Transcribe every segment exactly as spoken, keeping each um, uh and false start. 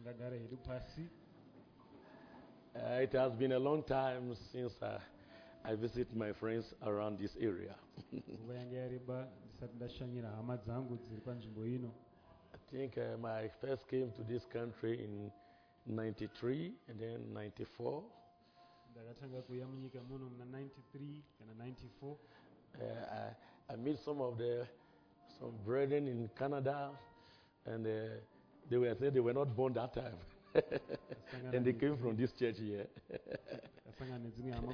Uh, it has been a long time since uh, I visit my friends around this area. I think um, I first came to this country in ninety-three and then ninety-four. Uh, I, I met some of the some brethren in Canada, and uh, they were said they were not born that time. And they came from this church here. And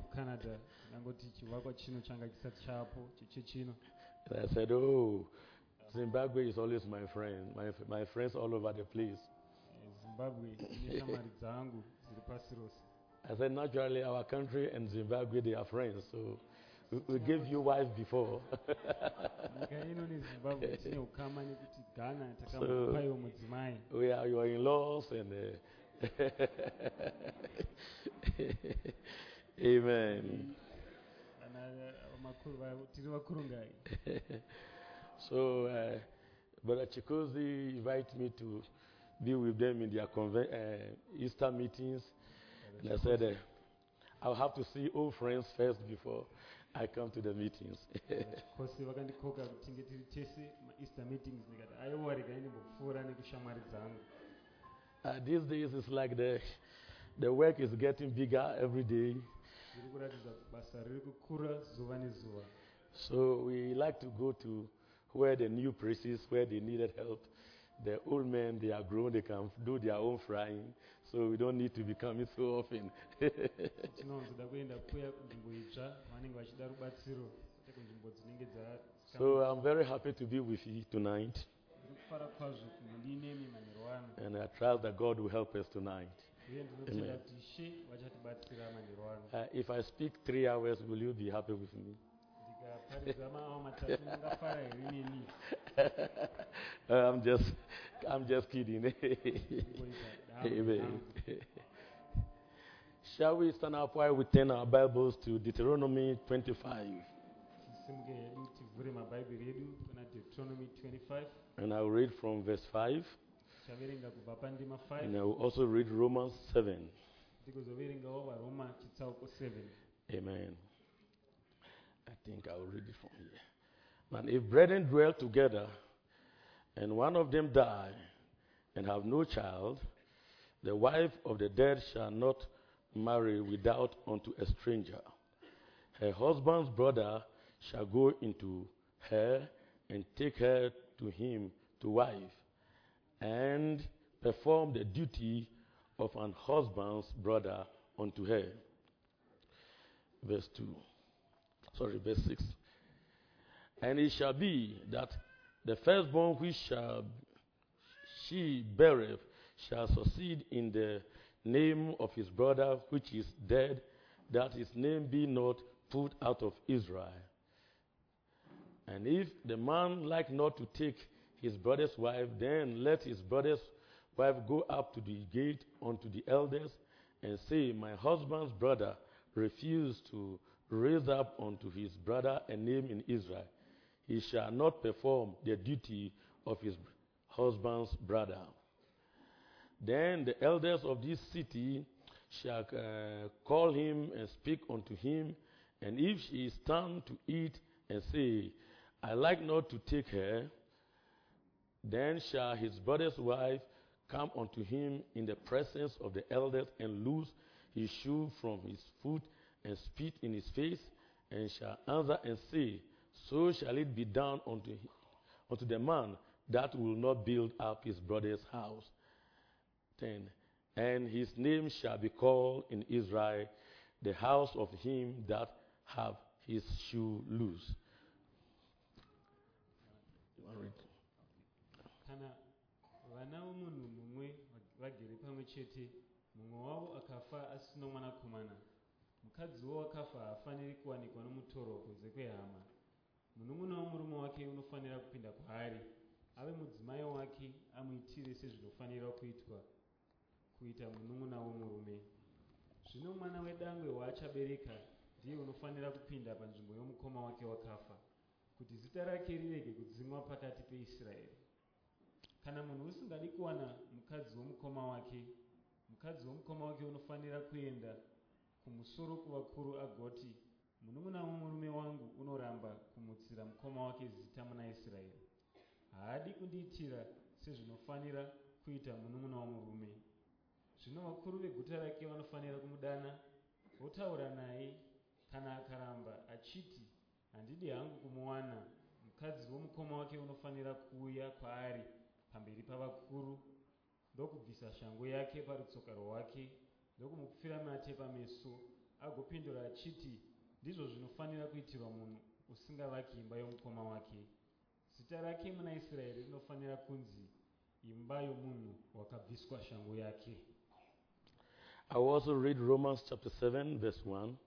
I said, oh, Zimbabwe is always my friend. My, my friends all over the place. I said, naturally, our country and Zimbabwe, they are friends. So we, we gave you wife before. So we are your in-laws and uh, amen. So uh, Brother Chikozi invited me to be with them in their conven- uh, Easter meetings. And I said, uh, I'll have to see old friends first before I come to the meetings. uh, these days it's like the, the work is getting bigger every day. So we like to go to where the new places, where they needed help. The old men, they are grown, they can do their own frying, so we don't need to be coming so often. So I'm very happy to be with you tonight. And I trust that God will help us tonight. Amen. Uh, if I speak three hours, will you be happy with me? I'm just, I'm just kidding. Amen. Shall we stand up while we turn our Bibles to Deuteronomy twenty-five? And I will read from verse five. And I will also read Romans seven. Amen. I think I will read it from here. And if brethren dwell together, and one of them die, and have no child, the wife of the dead shall not marry without unto a stranger. Her husband's brother shall go into her, and take her to him to wife, and perform the duty of an husband's brother unto her. Verse two. Sorry, verse six. And it shall be that the firstborn which shall she beareth shall succeed in the name of his brother which is dead, that his name be not put out of Israel. And if the man like not to take his brother's wife, then let his brother's wife go up to the gate unto the elders, and say, my husband's brother refused to raise up unto his brother a name in Israel. He shall not perform the duty of his husband's brother. Then the elders of this city shall uh, call him and speak unto him, and if she stand to eat and say, I like not to take her, then shall his brother's wife come unto him in the presence of the elders, and loose his shoe from his foot, and spit in his face, and shall answer and say, so shall it be done unto, him, unto the man that will not build up his brother's house. ten. And his name shall be called in Israel, the house of him that have his shoe loose. Kana vana vomunhu mumwe vagere pamwe chete, mumwe wavo akafa asina mwanakomana. Mukadzi wakafa haafaniri kuwanikwa nomutorwa kunze kwehama. Munun'una womurume wake unofanira kupinda kwaari, ave mudzimai wake, amuitire sezvinofanira kuitwa kuita munun'una womurume. Zvino mwana wedangwe waachabereka ndiye unofanira kupinda panzvimbo yomukoma wake wakafa, kuti zita rake rirege kudzimwa pakati peIsraeri. kana munhu usingadi kuwana mukadzi womukoma wake, mukadzi womukoma wake unofanira kuenda kumusoro kuvakuru agoti, munun'una womurume wangu unoramba kumutsira mukoma wake zita muna Israeri. Haadi kundiitira sezvinofanira kuita munun'una womurume. Zvino vakuru veguta rake vanofanira kumudana votaura naye. Kana akaramba achiti handidi hangu kumuwana, mukadzi womukoma wake unofanira kuuya kwaari pamberi pavakuru ndokubvisa shangu yake parutsoka rwake ndokumupfira mate pameso, agopindura achiti, ndizvo zvinofanira kuitirwa munhu usingavaki imba yomukoma wake. Zita rake muna Israeri rinofanira kunzi imba yomunhu wakabviswa shangu yake. I will also read Romans chapter seven, verse one.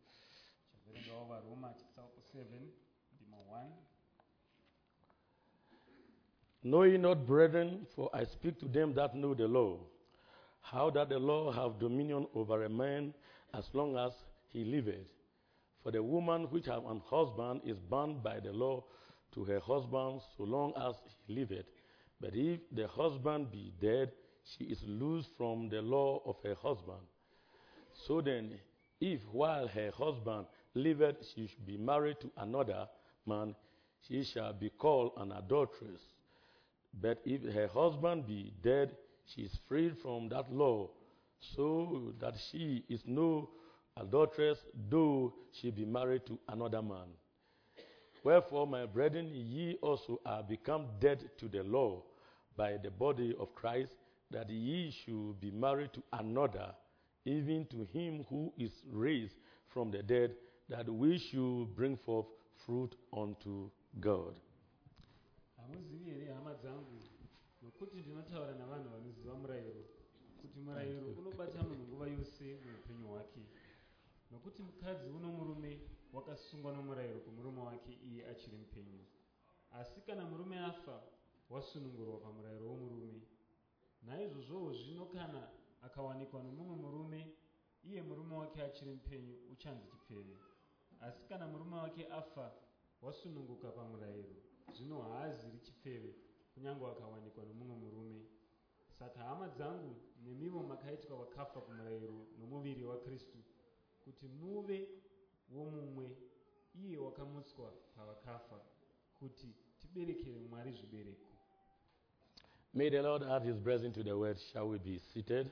Know ye not, brethren, for I speak to them that know the law, how that the law have dominion over a man as long as he liveth. For the woman which hath an husband is bound by the law to her husband so long as he liveth. But if the husband be dead, she is loosed from the law of her husband. So then, if while her husband liveth she should be married to another man, she shall be called an adulteress. But if her husband be dead, she is freed from that law, so that she is no adulteress, though she be married to another man. Wherefore, my brethren, ye also are become dead to the law by the body of Christ, that ye should be married to another, even to him who is raised from the dead, that we should bring forth fruit unto God. Hamuzivi here hama dzangu nokuti ndinotaura navanhu vanoziva murayiro kuti murayiro unobata munhu nguva yose muupenyu hwake, nokuti mukadzi uno murume wakasungwa nomurayiro kumurume wake iye achiri mupenyu. Asi kana murume afa, wasunungurwa pamurayiro womurume. Naizvozvowo zvino kana akawanikwa nomumwe murume, iye murume wake achiri mupenyu uchanzi chipfeve. Asi kana murume wake afa, wasununguka pamurayiro, zvino haaziri chipfeve kunyange akawanikwa nomumwe murume. Saka hama dzangu, nemivo makaitwa vakafa kumurayiro nomuviri waKristu, kuti muve womumwe iye wakamutswa pavakafa, kuti tiberekere Mwari zvibereko. May the Lord add his blessing to the word. Shall we be seated?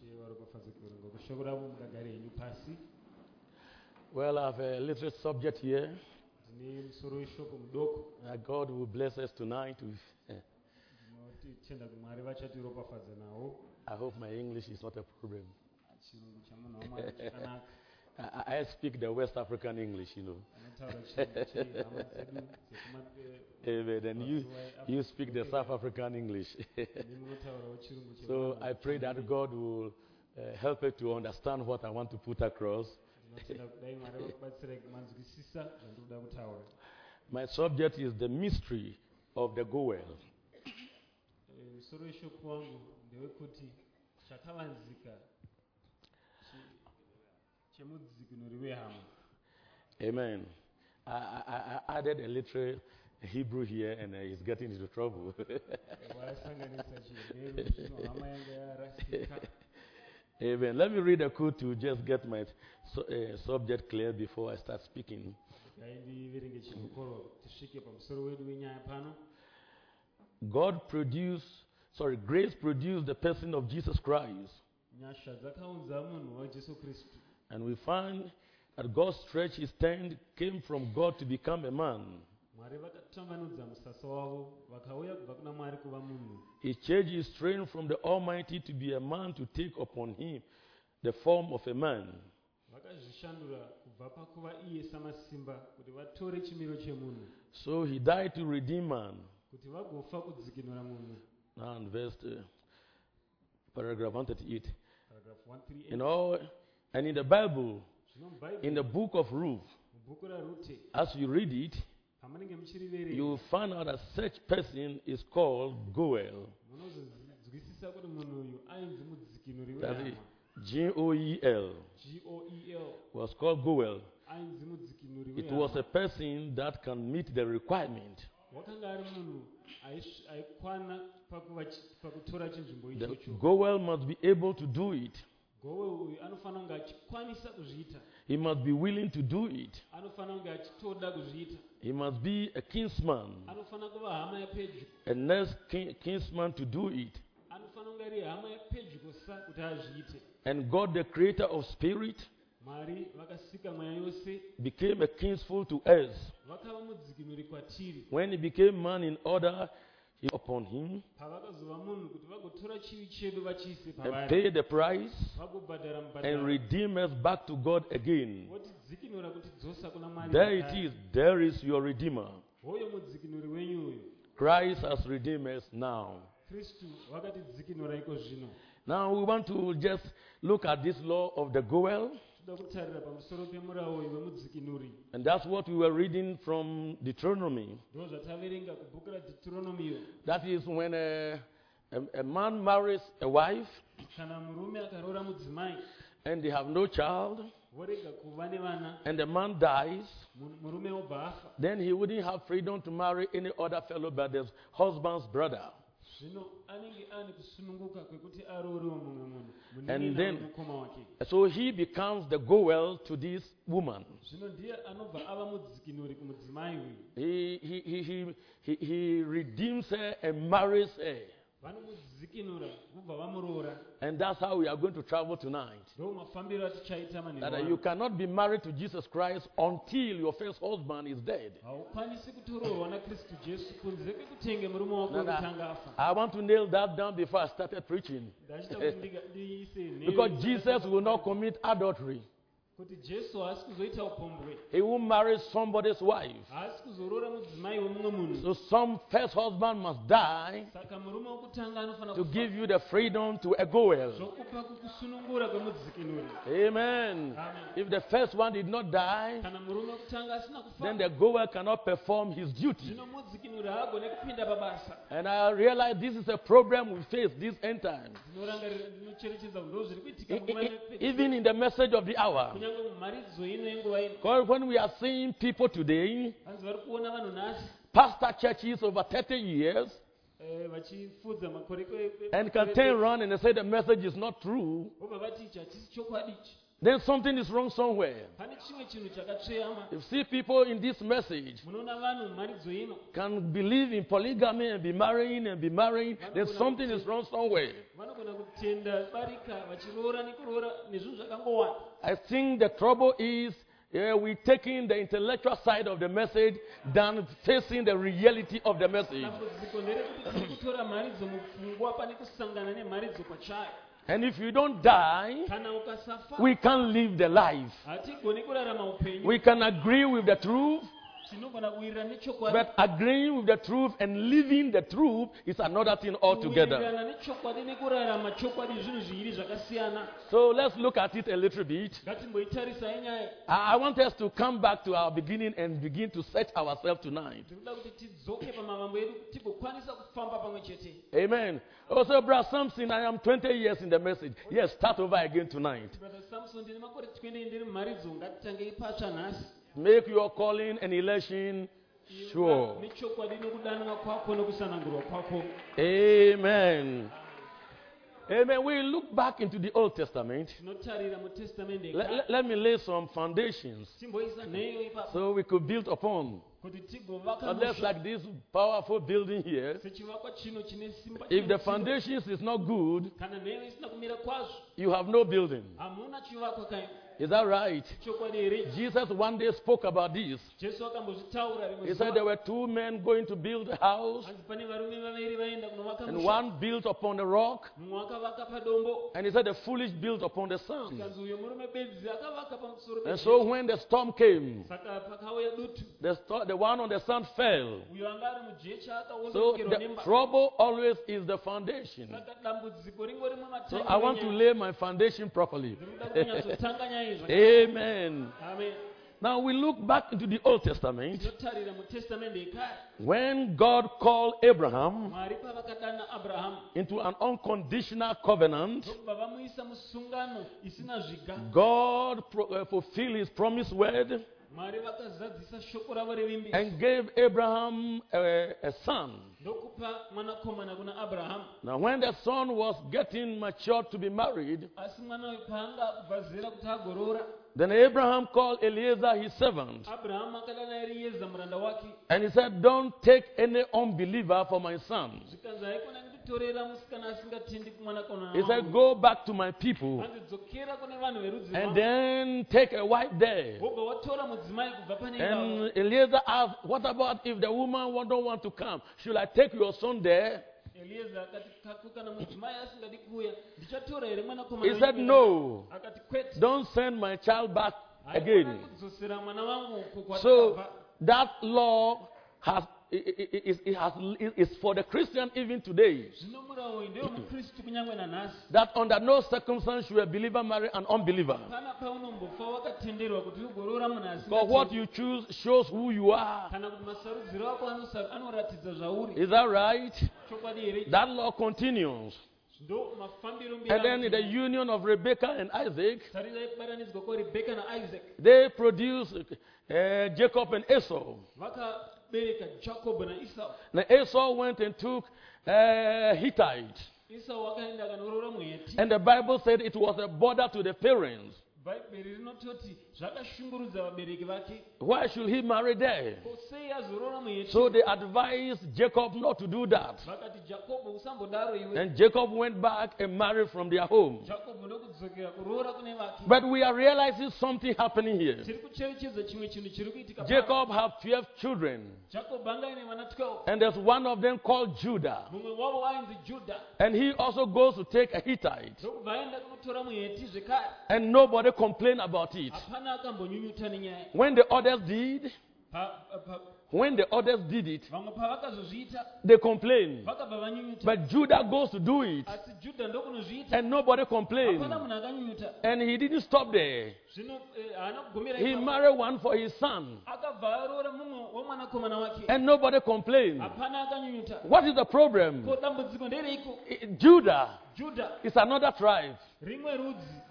Well, I have a little subject here. Uh, God will bless us tonight with. I hope my English is not a problem. I, I speak the West African English, you know. Amen. And you, you speak the South African English. So I pray that God will uh, help us to understand what I want to put across. My subject is the mystery of the goel. Amen. I, I, I added a little Hebrew here and uh, he's getting into trouble. Amen. Let me read a quote to just get my su- uh, subject clear before I start speaking. God produced, sorry, grace produced the person of Jesus Christ. And we find that God stretched his hand, came from God to become a man. He changed his strength from the Almighty to be a man, to take upon him the form of a man. So he died to redeem man. Now in verse uh, paragraph one thirty-eight. In all, and in the Bible, in the book of Ruth, as you read it, you will find out that such person is called Goel. That is G O E L. Was called Goel. It was a person that can meet the requirement haish- haikwana pakuva chi- pakutora chinzvimbo The ichocho. goel must be able to do it. Gowe uyu anofanira kunge achikwanisa kuzviita, He must be willing to do it. anofanira kunge achitoda kuzviita, He must be a kinsman, anofanira kuva hama yapedyo, a next kin- kinsman to do it. anofanira kunge ari hama yapedyo sa kuti azviite. And God, the creator of spirit, Mwari vakasika mweya yose, became a kinsful to us. vakava mudzikinuri kwatiri When he became man in order, he upon him pavakazova munhu kuti vagotora chivi chedu vachiise and pavari, paid the price vagobhadhara and mubhadharo, redeem us back to God again. votidzikinura kuti dzosa kuna Mwari. There it zvakare. is. There is your redeemer. Hoyo mudzikinuri wenyu uyu. Christ has redeemed us now. Kristu vakatidzikinura iko zvino. Now we want to just look at this law of the goel. Toda kutarira pamusoro pemurau uyu wemudzikinuri. And that's what we were reading from Deuteronomy. Ndo zvataverenga kubhuku raDeuteronomy. That is when a, a, a man marries a wife Kana murume akaroora mudzimai and they have no child vorega kuva nevana, and the man dies, mu- murume obva afa, then he wouldn't have freedom to marry any other fellow but his husband's brother. zvino anenge ane kusununguka kwekuti aroorewo mumwe munhu And munin'ina then- wemukoma wake. So he becomes the goel to this woman. Zvino ndiye anobva ava mudzikinuri kumudzimai uyu. He, he, he, he, he, he redeems her and marries her. Vanomudzikinura vobva vamuroora. And that's how we are going to travel tonight. Ndo mafambiro atichaita manheru That uh, ano. you cannot be married to Jesus Christ until your first husband is dead. Haukwanisi kutoroorwa naKristu Jesu kunze kwekutenge murume wako No, no. wekutanga afa. I want to nail that down before I started preaching. Ndachita kuti ndiga- ndiise nheyo Because isati Jesus ndatanga will not kuita. commit adultery. Kuti Jesu haasi kuzoita upombwe, He will marry somebody's wife. haasi kuzoroora mudzimai wemumwe munhu. So some first husband must die Saka murume wokutanga anofanira to kufa. give you the freedom to a goel. Zvokupa kukusunungura kwemudzikinuri. Amen. Amen. If the first one did not die, Kana murume wokutanga asina then kufa, the goel cannot perform his duty. zvino mudzikinuri haagone kupinda pabasa. And I realize this is a problem we face this end time. Ndinorangarira, ndinocherechedza kuti ndo zviri kuitika E- munguva e- yepedyo. Even in the message of the hour. Kunyange mumharidzo ino yenguva ino. Because when we are seeing people today, Hanzi vari kuona vanhu nhasi pastor churches over thirty years, eh, vachifudza makore kwe- kwe- and can turn around and say the message is not true, vobva vati ichi hachisi chokwadi ichi. then something is wrong somewhere. Pane chimwe chinhu chakatsveyama. If see people in this message Munoona vanhu mumharidzo ino can believe in polygamy and be marrying and be marrying, then something is wrong somewhere. vanogona kutenda barika vachiroora nekuroora nezvinhu zvakangowanda. I think the trouble is yeah, we're taking the intellectual side of the message than facing the reality of the message. Dambudziko nderekuti tiri kutora mharidzo mupfungwa pane kusangana nemharidzo kwachayo. And if you don't die, Kana ukasafa we can't live the life. hatigoni kurarama upenyu. We can agree with the truth, Tinogona kuwirirana nechokwadi. but agreeing with the truth and living the truth is another thing altogether. Kuwirirana nechokwadi nekurarama chokwadi zvinhu zviviri zvakasiyana. So let's look at it a little bit. Ngatimboitarisai nyaya. I I want us to come back to our beginning and begin to set ourselves tonight. Tirikuda kuti tidzoke pamavambo edu kuti tigokwanisa kufamba pamwe chete. Amen. Also, Brother Samson, I am twenty years in the message. Yes, start over again tonight. Brother Samson, ndine makore twenty ndiri mumharidzo, ngatitangei patsva nhasi. Make your calling and election sure. Nechokwadi nokudanwa kwako nokusanangurwa kwako. Amen. Amen. We look back into the Old Testament. Tinotarira mutestamende Let, let- let me lay some foundations timboisa nheyo ipapo so we could build upon. kuti tigovaka But that's musha like this powerful building here. sechivakwa chino chine simba. If the chine simba. foundations is not good, Kana nheyo isina kumira kwazvo you have no building. hamuna chivakwa kai. Is that right? Chokwadi here. Jesus one day spoke about this. Jesu akambozvitaura rimwe He said there zuva. were two men going to build a house, Hanzi pane varume vaviri vaenda kunovaka and musha. one built upon a rock, Mumwe akavaka padombo. and he said the foolish built upon the sand. Kanzi uyo murume bedzi akavaka pamusoro And pejesu. so when the storm came, Saka pakauya dutu. the, sto- the one on the sand fell. Uyo anga ari mujecha So akaondokerwa the nemba. trouble always is the foundation. Saka dambudziko ringori So mumatangi I want to enyaya. lay my foundation properly. Ndinoda kunyatsotanga nyaya izvi. Amen. Amen. Now we look back into the Old Testament Tinotarira mutestamende ekare. when God called Abraham Mwari pavakadana Abrahamu into an unconditional covenant. ndokubva vamuisa musungano isina zviga. God pro- uh, fulfilled his promised word Mwari vakazadzisa shoko ravo revimbiso. and gave Abraham a, a son. Ndokupa mwanakomana kuna Abraham. Now, when the son was getting mature to be married, Asi mwana uyu paanga kubva zera kuti agorora, then Abraham called Eliezer his servant. Abraham akadana Elieza muranda wake. And he said, don't take any unbeliever for my son. Zvikanzi haikona kunditorera musikana asingatendi kumwanakomana He said, wangu. go back to my people Andidzokera kune vanhu verudzi and rwangu. then take a wife there. Wobva watora mudzimai kubva pane ivavo. And Eliezer asked, what about if the woman wa- don't want to come? Should I take your son there? Elieza akati "Kaku, kana mudzimai asingadi kuuya ndichatora here mwanakomana He said, wangu?" no, Akati kwete. don't send my child back Haikona again. kudzosera mwana wangu uko So kwatakabva. that law has i- i- i- is, it has, is for the Christian even today. Zvino murawo uyu ndewo mukristu kunyange nanhasi. That under no circumstance should a believer marry an unbeliever. Pana paunombofa wakatenderwa kuti ugorora munhu Because what asingatendi. you choose shows who you are. Kana kuti masarudziro ako anosa- anoratidza zvauri. Is that right? Chokwadi here. That law continues. Ndo mafambiro mberi And then akuti- the union of Rebekah and Isaac, tarirai kubatanidzwa kwaRebeka naIsaac. they produce uh, Jacob and Esau. Vakabereka Jacob naEsau. Now Esau went and took uh, Hittite. Esau wakaenda akanorora muHeti. And the Bible said it was a border to the parents. Bhaibheri rinototi zvakashungurudza vabereki vake. Why should he marry there? Ko sei azorora muHeti? So they advised Jacob not to do that. Vakati Jacobo usambodaro iwe. And Jacob went back and married from their home. Jacob ndokudzokera kuroora kune vake. But we are realizing something happening here. Tiri kucherechedza chimwe chinhu chiri kuitika. Jacob had twelve children. Jacob anga ine vana twelve. And there's one of them called Judah. Mumwe wavo ainzi Judah. And he also goes to take a Hittite. Ndokubva aenda kunotora muHeti zvekare. And nobody complained about it. Hapana akambonyunyuta nenyaya. When the others did, Pa- pa- when the others did it, vamwe pavakazozviita they complained. vakabva vanyunyuta. But Judah goes to do it. Asi Judha ndokunozviita. And nobody complained. Hapana munhu akanyunyuta. And he didn't stop there. Zvino eh, haana kugomera He ipapo. married one for his son. Akabva aroora mumwe womwanakomana wake. And nobody complained. Hapana akanyunyuta. What is the problem? Ko dambudziko ndereiko? I- Judah Judha is another tribe. rimwe rudzi.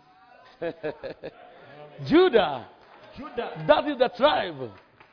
Judah, Judha that is the tribe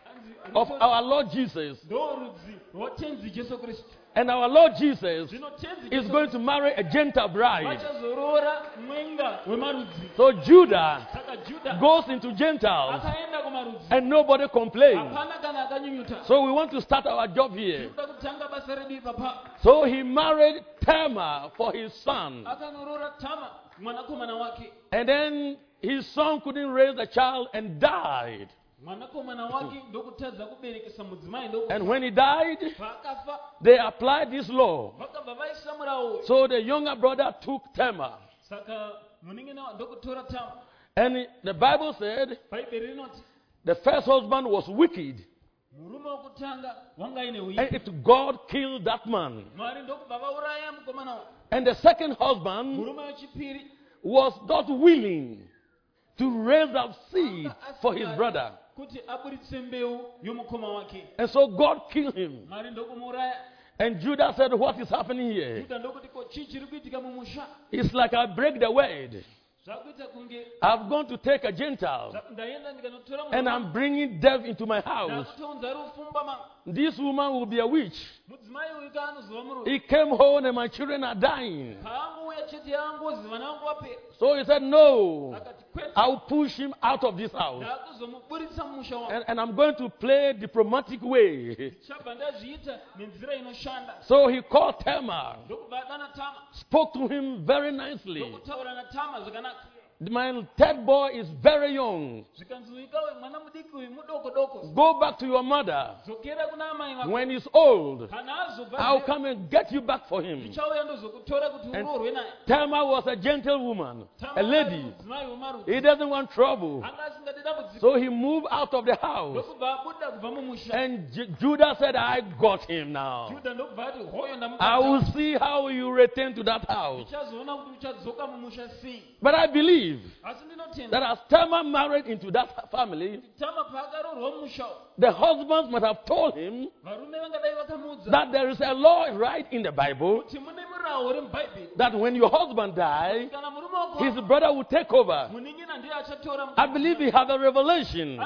of our Lord Jesus. ndo rudzi rwatenzi Jesu Kristu. And our Lord Jesus Zvino tenzi is Jesu going to marry a Gentile bride. vachazoroora mwenga wemarudzi. So Judah Saka Judha goes into Gentiles akaenda kumarudzi. and nobody complains. Hapana kana akanyunyuta. So we want to start our job here. Tinoda kutanga basa redu ipapa. So he married Tamar for his son. Akanorora Tama mwanakomana wake. And then his son couldn't raise a child and died. Mwanakomana wake ndokutadza kuberekesa mudzimai ndoku. And when he died, Vakafa they applied this law. vakabva vaisa murawo. So the younger brother took Tamar. Saka muningina ndokutora Tama. And the Bible said Bhaibheri rinoti the first husband was wicked. murume wokutanga wanga ine And uipa. it, God killed that man. Mwari ndokubva vauraya mukomana wake. And the second husband Murume wechipiri was not willing to raise up seed for his brother. kuti aburitse mbeu yomukoma wake. And so God killed him. Mwari ndokumuuraya. And Judah said, what is happening here? Judha ndokuti ko chii chiri kuitika mumusha. It's like I break the word. Zvakuita kunge I've gone to take a Gentile zva- ndaenda ndikanotora and murume. I'm bringing death into my house. Ndakutounza rufumba ma. This woman will be a witch. Mudzimai uyu kaanozova murume. He came home and my children are dying. Paangouya chete yangozi vana vangu vapera. So he said, no, Akati kwete. I'll push him out of this house. Ndakuzomuburitsa mumusha wangu. And, and I'm going to play diplomatic way. Chabva ndazviita nenzira inoshanda. So he called Tamar, Ndokubva adana Tama. spoke to him very nicely. Ndokutaura natama zvakanaka. My third boy is very young. Zvikanzi uikawe mwana mudiki uyu mudoko doko. Go back to your mother. Dzokera kuna amai vako. When he's old, Kana azobva I'll zera, come and get you back for him. ndichauya ndozokutora kuti And- uroorwe naye. Tamar was a gentlewoman, Tama a ari lady. mudzimai wemarudzi. He doesn't want trouble. Anga asingadi dambudziko. So he moved out of the house. Ndokubva abuda kubva mumusha. And J- Judah said, I got him now. Judha ndokubva ati hoyo I will ndamukata. see how you return to that house. Ndichazoona kuti uchadzoka mumusha sei. But I believe Asi ndinotenda. that as Tamar married into that family, Tama paakaroorwa mumusha uyu. the husbands must have told him Varume vangadai vakamuudza. that there is a law right in the Bible Kuti mune murawo remubhaibheri. that when your husband dies, Kana murume wako. his brother will take over. Muningina ndiye achatora. I believe he had a revelation Anga ine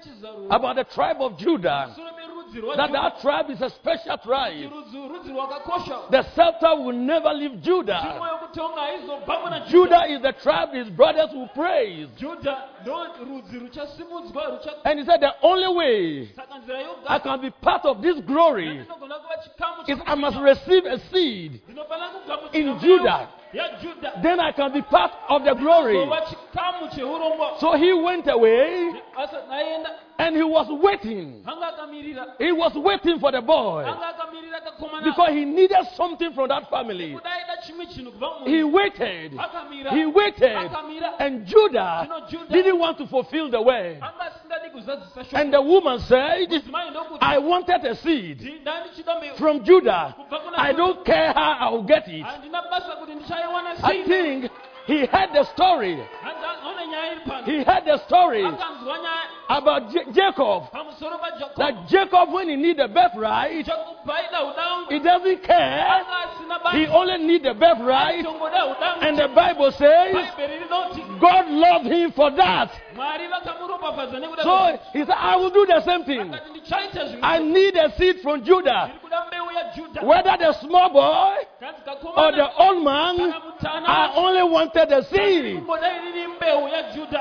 nechizaruro about the tribe of Judah, pamusoro perudzi that rwaJudha that tribe is a special tribe. rudzi rudzi rwakakosha The scepter will never leave Judah. nzvimbo yokutonga haizobvamo naJudha. Judah is the tribe his brothers will praise. Judha ndo rudzi ruchasimudzwa rucha And he said the only way saka nzira I yoga can be part of this glory ndinogona kuva chikamu is I must chokupinda. receive a seed Ndinofanira kugamuchira in mbeu Judah. yaJudha Then I can be part of the glory. ndinogova chikamu cheurongwa. So he went away Asati aenda and he was waiting. anga akamirira He was waiting for the boy anga akamirira akakomana because he needed something from that family. kuda aida chimwe chinhu kubva He mumunhu waited. akamira He waited. akamira And Judah Zvino Judah didn't want to fulfill the word. anga asingadi kuzadzisa shoko. And the woman said, Mudzimai ndokuti I wanted a seed "Ndi- ndandichida mbeu from Judah. kubva kuna I Judah. don't care how I'll get it. handina basa kuti ndichaiwana I sei think he heard the story. Handa- ona nyaya iri pano He heard the story akanzwa nyaya about J- Jacob. pamusoro pajakob That Jacob, when he need the birthright, jakubhaida udangwe he doesn't care. anga asina He basa only need the birthright. tongoda udangwe And the Bible says bhaibheri rinoti God loved him for that. mwari vakamuropafadza nekuda So kwekuti he said, I will do the same thing. akati ndichaita I zvimwe need a seed from Judah. ndiri kuda mbeu yaJudha Whether the small boy kanzi or the kakomana old man, kana I mutana only wanted the seed. kumboda iriri mbeu yaJudha.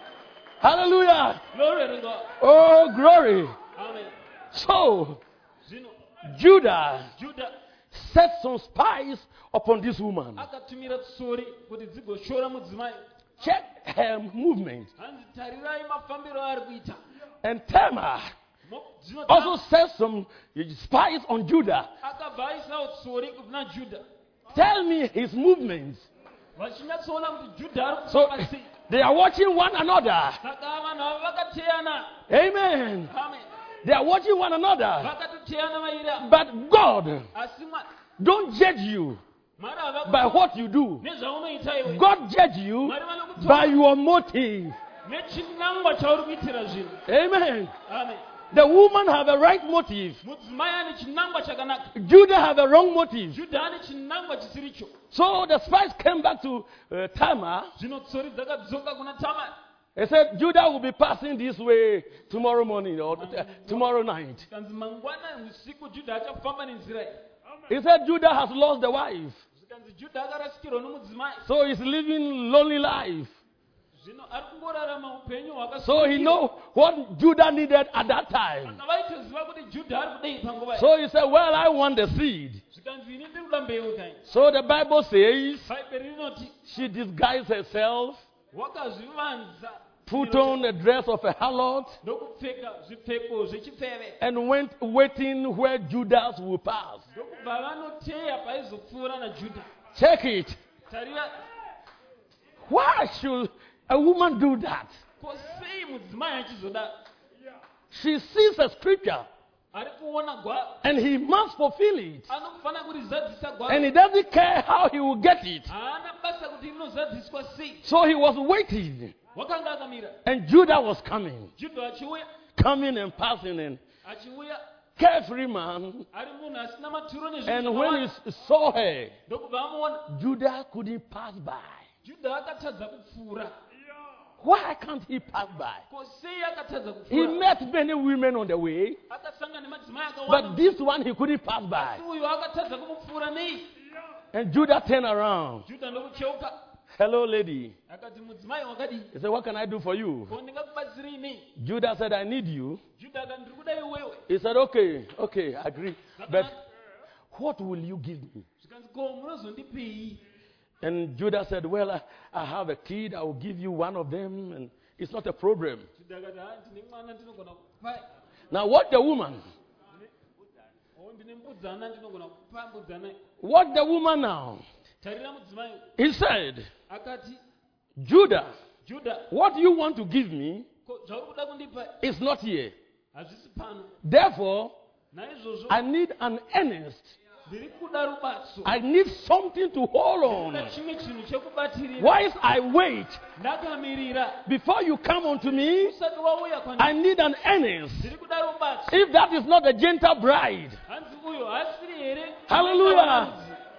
Hallelujah. Glory to God. Oh, glory. Amen. So Zvino Judah Judha set some spies upon this woman. akatumira tsori kuti dzigoshora mudzimai. Check her movement. Hanzi tarirai mafambiro aari kuita. And Tamar Mo- zvino also set some spies on Judah. akabva aisawo tsori kuna Judha. Tell me his movements. Vachinyatsoona kuti Judha ari So kufamba sei. they are watching one another. Saka vanhu ava vakateyana. Amen. Amen. They are watching one another. Vakatoteyana vaira. But God Asi Mwari don't judge you Mwari hava by what you do. nezvaunoita iwe. God judge you Mwari by vanokutonga your motive. nechinangwa chauri kuitira zvinhu. Amen. Amen. The woman have a right motive. Mudzimai ane chinangwa chakanaka. Judah have a wrong motive. Judha ane chinangwa chisiricho. So the spies came back to uh, Tamar. Zvino tsori dzakadzoka kuna Tamari. They said Judah will be passing this way tomorrow morning or uh, tomorrow night. Kanzi mangwana usiku Judha achafamba nenzira iyi. He said Judah has lost the wife. Zvikanzi Judha akarasikirwa nomudzimai. So he's living lonely life. Zvino ari kungorarama upenyu So he hwakasungira. know what Judah needed at that time. Saka vaitoziva kuti Judha ari kudei panguva iyi. So he said, well, I want the seed. Zvikanzi ini ndiri kuda mbeu kai. So the Bible says Bhaibheri rinoti she disguised herself, wakazvivanza put on a dress of a harlot, ndokupfeka zvipfeko zvechifeve. and went waiting where Judas will pass. Ndokubva vanoteya paizopfuura naJudha. Check it. Tarira Why should a woman do that? ko sei mudzimai achizoda. She sees a scripture Ari kuona gwaro. and he must fulfill it. Anofanira kurizadzisa gwaro. And he doesn't care how he will get it. Haana basa kuti rinozadziswa sei. So he was waiting. Wakanga akamira. And Judah was coming, Judha achiuya. coming and passing. And Achiuya. carefree man. Ari munhu asina maturo nezvinhu And when zvakawanda. he saw her, Ndokubva amuona. Judah couldn't pass by. Judha akatadza kupfuura. Why can't he pass by? Ko sei akatadza He kupfuura. met many women on the way, Akasangana nemadzimai but akawanda. this one he couldn't pass by. Asi uyu akatadza kumupfuura nei. And Judah turned around. Judha ndokucheuka. Hello, lady. Akati mudzimai wakadii. He said, what can I do for you? Ko ndingakubatsirei nei. Judah said, I need you. Judha akati ndiri kuda iwewe. He said, okay, okay, I agree. But what will you give me? Zvikanzi ko munozondipei. And Judah said, well, I, I have a kid. I will give you one of them. And it's not a problem. Judha akati ha ndine mwana ndinogona kupai. Now, what the woman? Oh ndine mbudzana ndinogona kupa mbudzana. What the woman now? Tarira mudzimai. He said, Akati Judah, Judha what you want to give me ko zvauri kuda kundipa is not here. hazvisi pano. Therefore, Naizvozvo I need an earnest. ndiri kuda rubatso. I need something to hold on. Kuda chimwe chinhu chekubatirira. Whilst I wait, Ndakamirira. before you come unto me, Usati wauya I kwandiri. need an earnest. Ndiri kuda rubatso. If that is not a gentle bride, Hanzi uyo hasiri here. Hallelujah.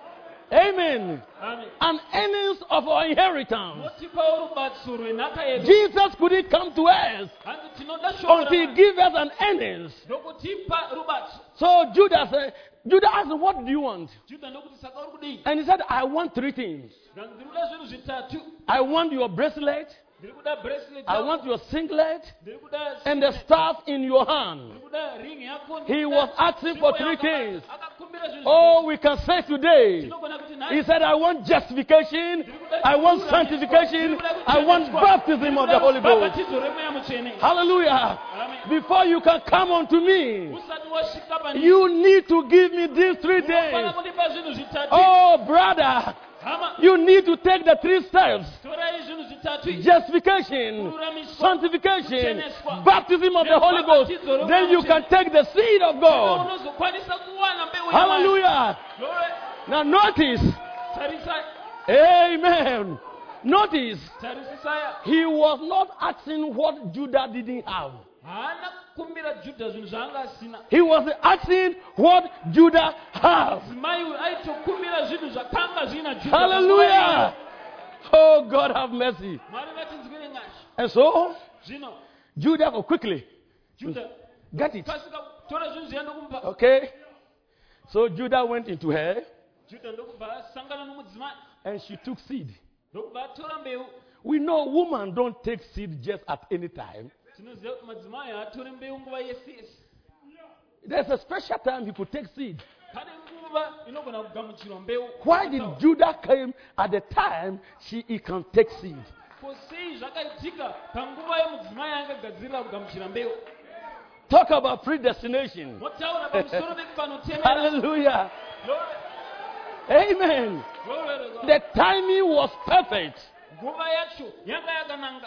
Amen. Amen. An earnings of our inheritance. Motipa urubatso rwenhaka yedu. Jesus couldn't come to us Hanzi tinoda shoko until he raMwari. gave us an earnings. Ndokutipa rubatso. So Judah said, Judah asked, what do you want? Juda ndokuti saka uri kudii? And he said, I want three things. Ndanzi ndikuda zvinhu zvitatu. I want your bracelet, Ndiri kuda bracelet I yako. want your singlet, Ndiri kuda and the signet. staff in your hand. Ndiri kuda ring yako. He was asking for three things. Akakumbira zvinhu Oh, we can say today. tinogona kuti He nhasi. said, I want justification, I want sanctification, I want baptism of the Holy Ghost. Bhabhatidzo remweya mutsvene. Hallelujah. Amen. Before you can come unto me, Usati wasvika pani. you need to give me these three Unofana things. kundipa zvinhu zvitatu. Oh, brother, Hama. you need to take the three steps. Torai zvinhu zvitatu izvi. Justification, Kururamiswa. sanctification, baptism of the Holy Ghost. Bhabhatidzo Then you can take the seed of God. Unozokwanisa kuwana mbeu yaMwari. Hallelujah. Glory. Now notice, Tarisai. amen. Notice, Tarisisaya. he was not asking what Judah didn't have. Haana kukumbira Judha zvinhu zvaanga asina. He was asking what Judah has. Mudzimai uyu aitokumbira zvinhu zvakanga zvina Judha. Hallelujah. Oh, God have mercy. Mwari ngatinzwire nyasha. And so, Zvino Judah, oh, quickly, Judha get it. pasika tora zvinhu zviya ndokumupa. Okay. So Judah went into her Judha ndokubva asangana nomudzimai. and she took seed. Ndokubva atora mbeu. We know women don't take seed just at any time. Tinoziva kuti madzimai haatore mbeu nguva yese yese. There's a special time he could take seed. Pane nguva inogona kugamuchirwa mbeu. Why did Judah come at the time she he can take seed? Ko sei zvakaitika panguva yemudzimai angagadzirira kugamuchira mbeu. Talk about predestination. Motaura pamusoro pekupanotemera. Hallelujah. Glory. Amen. Glory to God. The timing was perfect. Nguva yacho yanga yakananga.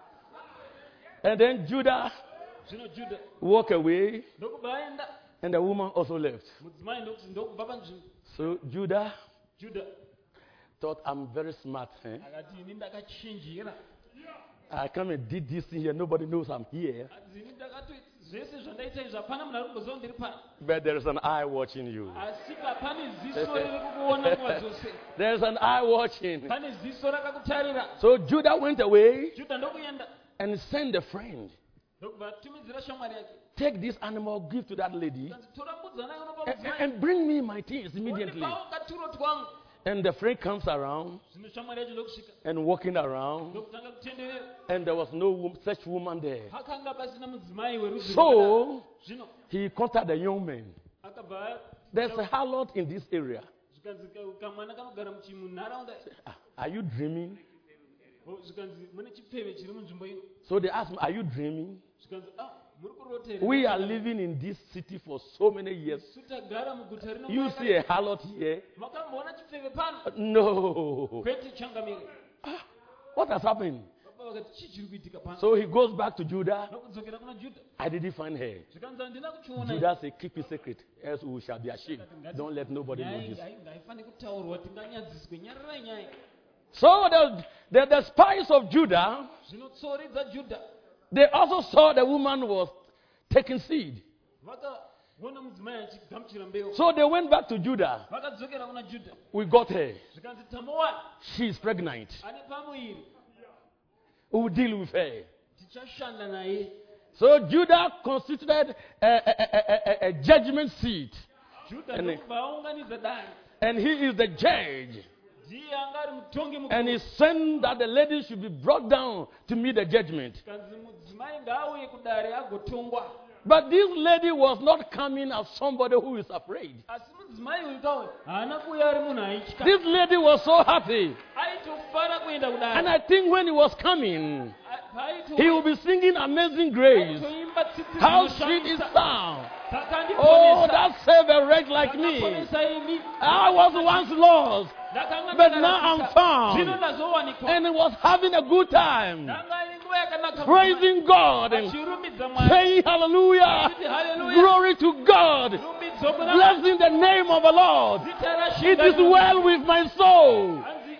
And then Judah Zvino Judha walked away, ndokubva aenda. and the woman also left. Mudzimai ndokuti ndokubva panzvimbo. So Judah Judha thought, I'm very smart. Eh? akati ini ndakachinjira. I come and did this thing here. Nobody knows I'm here. Ati ini ndakatoita zvese zvandaita izvi hapana munhu ari kumboziva ndiri pano. But there is an eye watching you. Asi pane ziso riri kukuona nguva dzose. There is an eye watching. Pane ziso rakakutarira. So Judah went away Judha ndokuenda. and sent a friend. Ndokubva atumidzira shamwari yake. Take this animal, give to that lady, Kanzi tora mbudzana yonopa and, mudzimai. and bring me my things immediately. Wandipawo katuro twangu. And the friend comes around Zvino shamwari yacho ndokusvika. and walking around, Ndokutanga kutenderera. and there was no wo- such woman there. Pakanga pasina mudzimai werudzi rwakadaro. So Zvino he contacted the young man. akabva There's a harlot in this area. zvikanzi ka- kamwana kanogara muchi munharaunda. Ah, are you dreaming? Oh, zvikanzi mune chipfeve chiri munzvimbo ino. So they asked me, are you dreaming? Zvikanzi ah muri kurota here. We are living in this city for so many years. Isu tagara muguta rino. You see a harlot here? Makamboona chipfeve pano. No. Kwete changamire. Ah, what has happened? Baba vakati chii chiri kuitika pano. So he goes back to Judah. Nokudzokera kuna Judha. I didn't find her. Zvikanzi handina kuchiona. Judah said, keep it secret, else we shall be ashamed. Don't let nobody know Nyaya this. iyi ngaifani kutaurwa tinganyadziswe. Nyararai nyaya. So the, the, the spies of Judah, Zvino tsori dzaJudha they also saw the woman was taking seed. vakaona mudzimai achigamuchira mbeu. So they went back to Judah. Vakadzokera kuna Judha. We got her. Zvikanzi tamowana. She's pregnant. Ane pamuiri. We will deal with her. Tichashanda naye. So Judah constituted a, a, a, a, a judgment seat. Judha And- ndokubva aunganidza dare. And he is the judge. Ndiye anga ari mutongi And he mukuru. sent that the lady should be brought down to meet the judgment. Zvikanzi mudzimai ngaauye kudare agotongwa. But this lady was not coming as somebody who is afraid. Asi mudzimai uyu kauya haana kuuya ari munhu aitya. This lady was so happy. Aitofara kuenda And kudare. I think when he was coming, Paito- he will be singing Amazing Grace. aitoimba tsitsi How sweet it dzinoshamisa. sounds. Takandiponesa. Oh, that saved a wretch like me. Takaponesa imi. I was once lost, Ndakanga but now I'm ndakarasika. found. Zvino ndazowanikwa. And he was having a good time, Ndanga iri nguva yakanaka. praising God and Achirumbidza Mwari. saying hallelujah, Achiti hallelujah. glory to God, Rumbidzo kuna Mwari. blessing the name of the Lord. Zita rashinga It is rinonzi- well with my soul. Hanzi-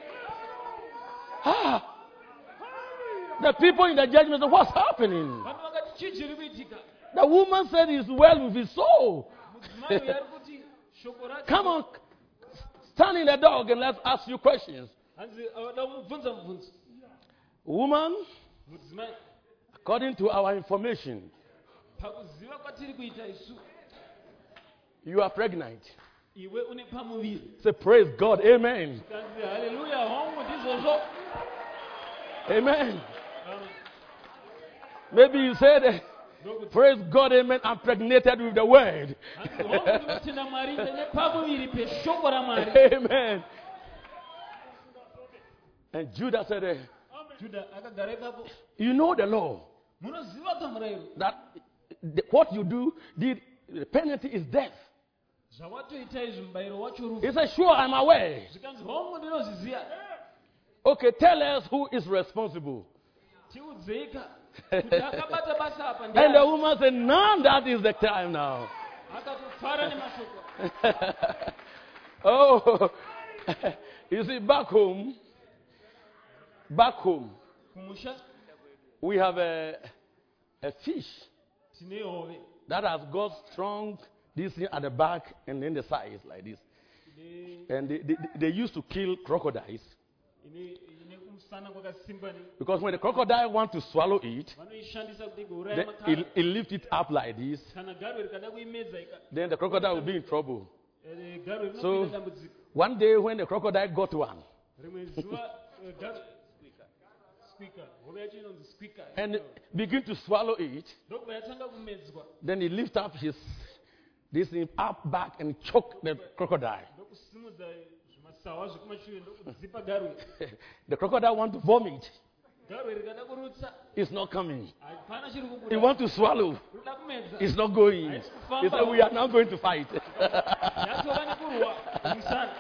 Ah. The people in the judgment said, what's happening? vanhu vakati chii chiri kuitika. The woman said it's well with his soul. Mudzimai uyu ari kuti shoko rake. Come on, stand in the dog and let's ask you questions. hanzi awada kumubvunza mubvunzo. Woman, Mudzimai, according to our information, pakuziva kwatiri kuita isu, you are pregnant. iwe une pamuviri. Say, praise God. Amen. Kanzi hallelujah, hongu ndizvozvo. Amen. Amen. Maybe you said, Ndokuti, praise God. Amen. I'm pregnated with the word. hanzi hongu ndinotenda Mwari ndine pamuviri peshoko raMwari. Amen. And Judah said, eh, Judha akagara ipapo. you know the law. Munoziva kamurayiro. That the, what you do, the, the penalty is death. Zvawatoita izvi mubayiro wacho rufu. He said, sure, I'm aware. Zvikanzi hongu ndinozviziva. Okay, tell us who is responsible. Tiudzeika kuti akabata basa apa And the ndiani. woman said, none, that is the time now. Akatofara nemashoko. Oh, you see, back home, back home, Kumusha we have a, a fish tine hove. that has got strong, this thing at the back and then the sides like this. Ine And they, they, they used to kill crocodiles ine ine kumusana kwakasimba ne. because when the crocodile wants to swallow it, Vanoishandisa kuti then igouraya it, makara. it lifts it up like this. Kana garwe rikada kuimedza ika. Then the crocodile will be in trouble. eh, Garwe So- rinopinda dambudziko. One day when the crocodile got one, Rimwe zuva eh, garwe squeaker. Hove yacho inonzi squeaker. and begin to swallow it, Ndokubva yatanga kumedzwa. then he lift up his this thing up back and choke the crocodile. Ndokusimudza zvimasawa zvekumashure ndokudzipa garwe. The crocodile want to vomit. Garwe rikada kurutsa. It's not coming. Hapana chiri He kubuda. want to swallow. Rikuda kumedza. It's not going. He said, we are now going to fight. Yatova nekurwa. Musana.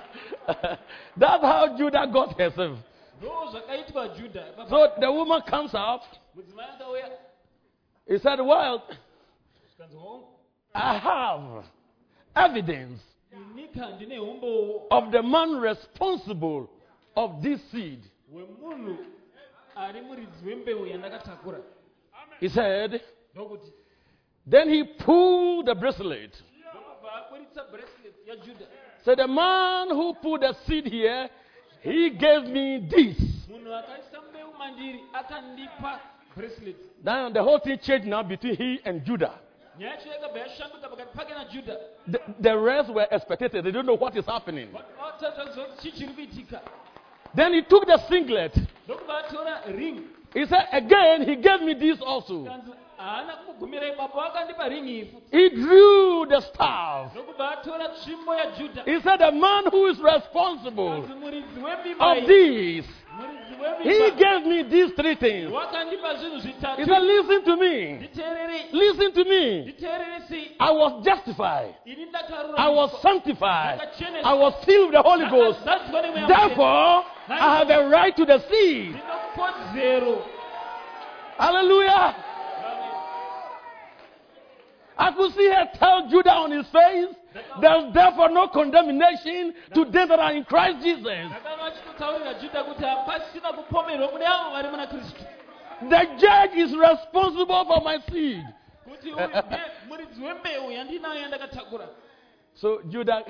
That's how Judah got herself. Ndo zvakaitwa Judha. Baba, So the woman comes out. mudzimai akauya. He said, well, Zvikanzi hongu. I have evidence Inika ndine umbowo of the man responsible of this seed. hwemunhu ari muridzi wembeu yandakatakura. He said, Ndokuti then he pulled the bracelet. ndokubva akweritsa bracelet yaJudha. So the man who put the seed here, he gave me this. Munhu akaisa mbeu mandiri akandipa bracelet. Now the whole thing changed now between he and Judah. Nyaya yacho yakabva yashanduka pakati pake naJudha. The, the rest were expectated. They don't know what is happening. Vatadza kuti chii chiri kuitika. Then he took the singlet. Ndokubva atora ring. He said, again, he gave me this also. Kanzi haana kugumira ipapo akandipa ringi ifu. He drew the staff. Ndokubva atora tsvimbo yaJudha. He said, the man who is responsible Kanzi muridzi wemimba of iyi. this, Muridzi he wemimba. gave me these three things. Wakandipa zvinhu He zvitatu. said, listen to me. Nditeererei. Listen to me. Nditeerere sei. I was justified. Ini ndakaruramiswa. I was sanctified. I was filled with the Holy Ghost. Ndakazadzwa nemweya mutsvene. Therefore, I have a right to the seed. Ndine kodzero. Hallelujah. Amen. I could see her tell Judah on his face, there's therefore no condemnation to them that are in Christ Jesus. Ndakava achitotaurira Judha kuti hapasina kupomerwa kune avo vari muna Kristu. The judge is responsible for my seed. Kuti uyu ndiye muridzi wembeu yandinayo yandakatakura. So Judah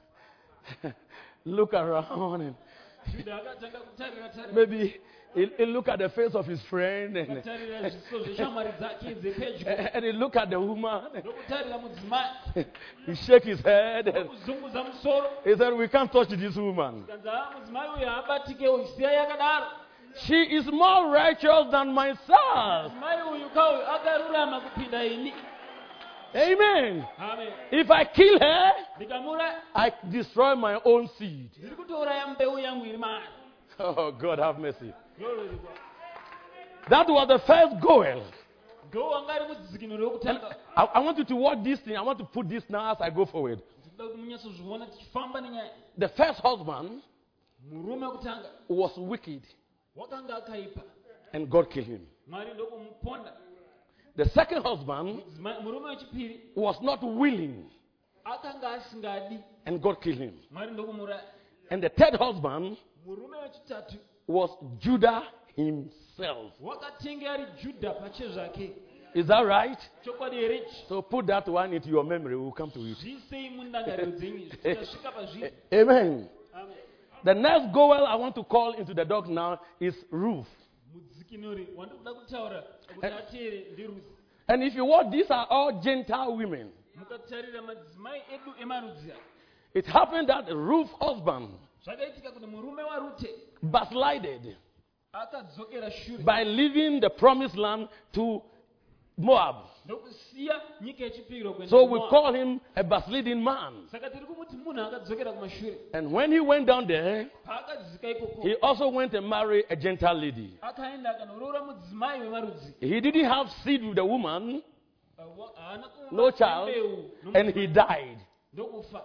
look around and Judha akatanga kutarira tarira. maybe he, he look at the face of his friend and, Akatarira zviso zveshamwari dzake dzepedyo. and he look at the woman. Ndokutarira mudzimai. He shake his head and Ndokuzungudza musoro. he said, we can't touch this woman. Kanzi ha mudzimai uyu haabatikewo isiya yakadaro. She is more righteous than myself. Mudzimai uyu kauyu akarurama kupinda ini. Amen. Amen. If I kill her, Ndikamura I destroy my own seed. ndiri kutouraya mbeu yangu iri maari. Oh, God have mercy. Glory to God. That was the first goal. Ndo wanga ari mudzikinuro And wokutanga. I, I want you to watch this thing. I want to put this now as I go forward. Ndinoda kuti munyatsozviona tichifamba nenyaya. The first husband Murume wokutanga was wicked wakanga akaipa. and God killed him. Mwari ndokumuponda. The second husband Mudzimai- Murume wechipiri was not willing akanga asingadi. and God killed him. Mwari ndokumuraya. And the third husband Murume wechitatu was Judah himself. wakatenge ari Judha pache zvake. Is that right? Chokwadi here ichi. So put that one into your memory. We'll come to it. Zvisei mundangariro dzenyu. Tikasvika pazviri. Amen. Amen. The next girl I want to call into the dock now is Ruth. Mudzikinuri wandokuda kutaura kuti ateere ndiRuth. And if you watch, these are all Gentile women. Mukatarira madzimai edu emarudzi. It happened that Ruth's husband Zvakaitika kuti murume waRute backslided akadzokera shure by leaving the promised land to Moab. ndokusiya nyika yechipiro kuenda So we kuMoab. call him a backsliding man. Saka tiri kumuti munhu akadzokera kumashure. And when he went down there, Paakadzika ikoko he also went and married a Gentile lady. akaenda akanoreura mudzimai wemarudzi. He didn't have seed with the woman, Awa- haana kuva no child, nembeu and he died. ndokufa.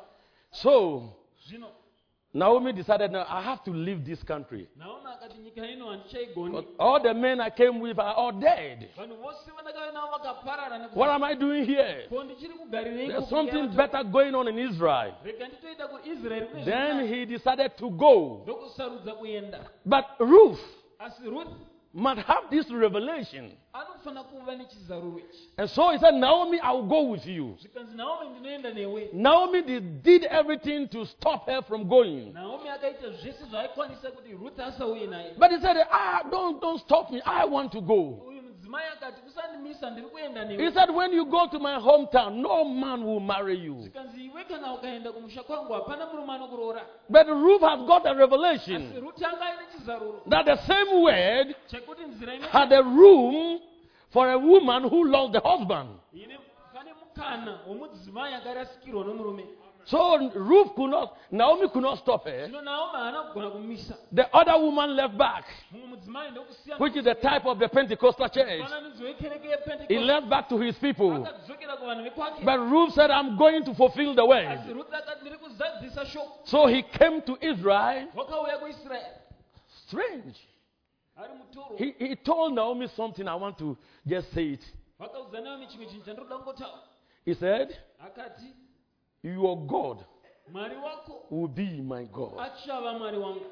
So Zvino Naomi decided, now I have to leave this country. Naomi akati nyika ino handichaigoni. But all the men I came with are all dead. Vanhu vose vandakauya navo vakaparara nekuti What am I doing here? ko ndichiri kugarirei There's kuku something yavato- better going on in Israel. rega nditoita kuisraeri kune Then zvinhu. he decided to go. ndokusarudza kuenda. But Ruth Asi Ruth might have this revelation. anofanira kuva nechizaruro ichi. And so he said, Naomi, I will go with you. Zvikanzi Naomi ndinoenda newe. Naomi did, did everything to stop her from going. Naomi akaita zvese zvaaikwanisa kuti Ruth asauye naye. But he said, ah, don't, don't stop me. I want to go. Uyu mudzimai akati usandimisa ndiri kuenda He newe. said, when you go to my hometown, no man will marry you. Zvikanzi iwe kana ukaenda kumusha kwangu hapana murume anokuroora. But Ruth has got a Asi revelation Ruth anga aine chizaruro that the same word chekuti nzira ine had a room for a woman who lost the husband. ine pane mukana womudzimai akarasikirwa nomurume. So Ruth could not, Naomi could not stop her. Zvino Naomi haana kugona kumisa. The other woman left back, Mumwe mudzimai ndokusiya which is the type of the Pentecostal church. mufananidzo wekereke He yePentecost. left back to his people. Akadzokera kuvanhu vekwake. But Ruth said, I'm going to fulfill the Asi word. Ruth akati ndiri kuzadzisa shoko. So he came to Israel. Wakauya kuIsraeri Strange. ari mutoro. He, he told Naomi something. I want to just say it. Vakaudza Naomi chimwe chinhu chandinoda kungotaura. He said, Akati your God Mwari wako will be my God. achava Mwari wangu.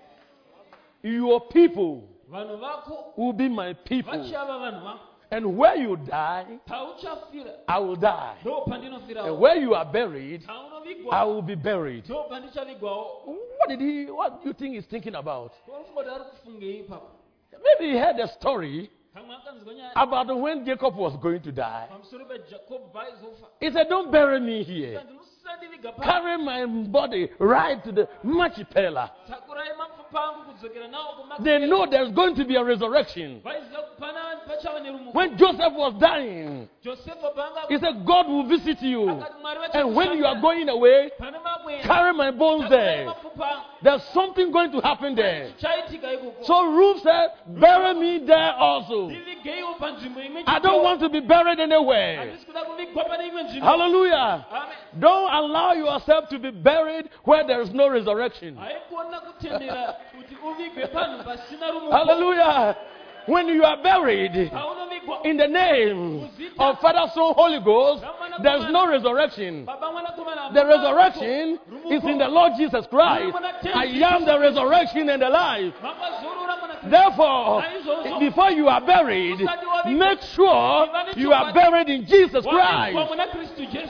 Your people Vanhu vako will be my people. vachava vanhu vangu. And where you die, Pauchafira I will die. ndo pandinofirawo. And where you are buried, I Paunovigwa will be buried. ndo pandichavigwawo. What did he, what do you think he's thinking about? Torufunga kuti ari kufungei ipapo. Maybe he heard a story Kamwe akanzwa nyaya about when Jacob was going to die. pamusoro peJacob vaizofa. He said, don't bury me here. Kanzi musandiviga pa. Carry my body right to the Machipela. Takurai mapfupa angu kudzokera nawo kuma. They know there's going to be a resurrection. Vaiziva kuti pana pachava nerumuko. When Joseph was dying, Josefa panga he said, God will visit you. akati Mwari vachakushanda. And when you are going away, Pane makwenda. carry my bones Takurai there. mapfupa angu. There's something going to happen there. Chaitika ikoko. So Ruth said, bury me there also. Ndivigeiwo panzvimbo imwe I don't chete. want to be buried anywhere. Handisi kuda kuvigwa pane imwe nzvimbo. Hallelujah. Amen. Don't allow yourself to be buried where there is no resurrection. Haikuona kutendera kuti uvigwe panhu pasina rumuko. Hallelujah. When you are buried Paunovigwa. in the name of Father, Son, Holy Ghost, there's no resurrection. Baba mwana kumana. The resurrection is in the Lord Jesus Christ. I am the resurrection and the life. Makazorora mwana Kristu. Therefore, before you are buried, make sure you are buried in Jesus Wavigwa Christ. mwana Kristu Jesu.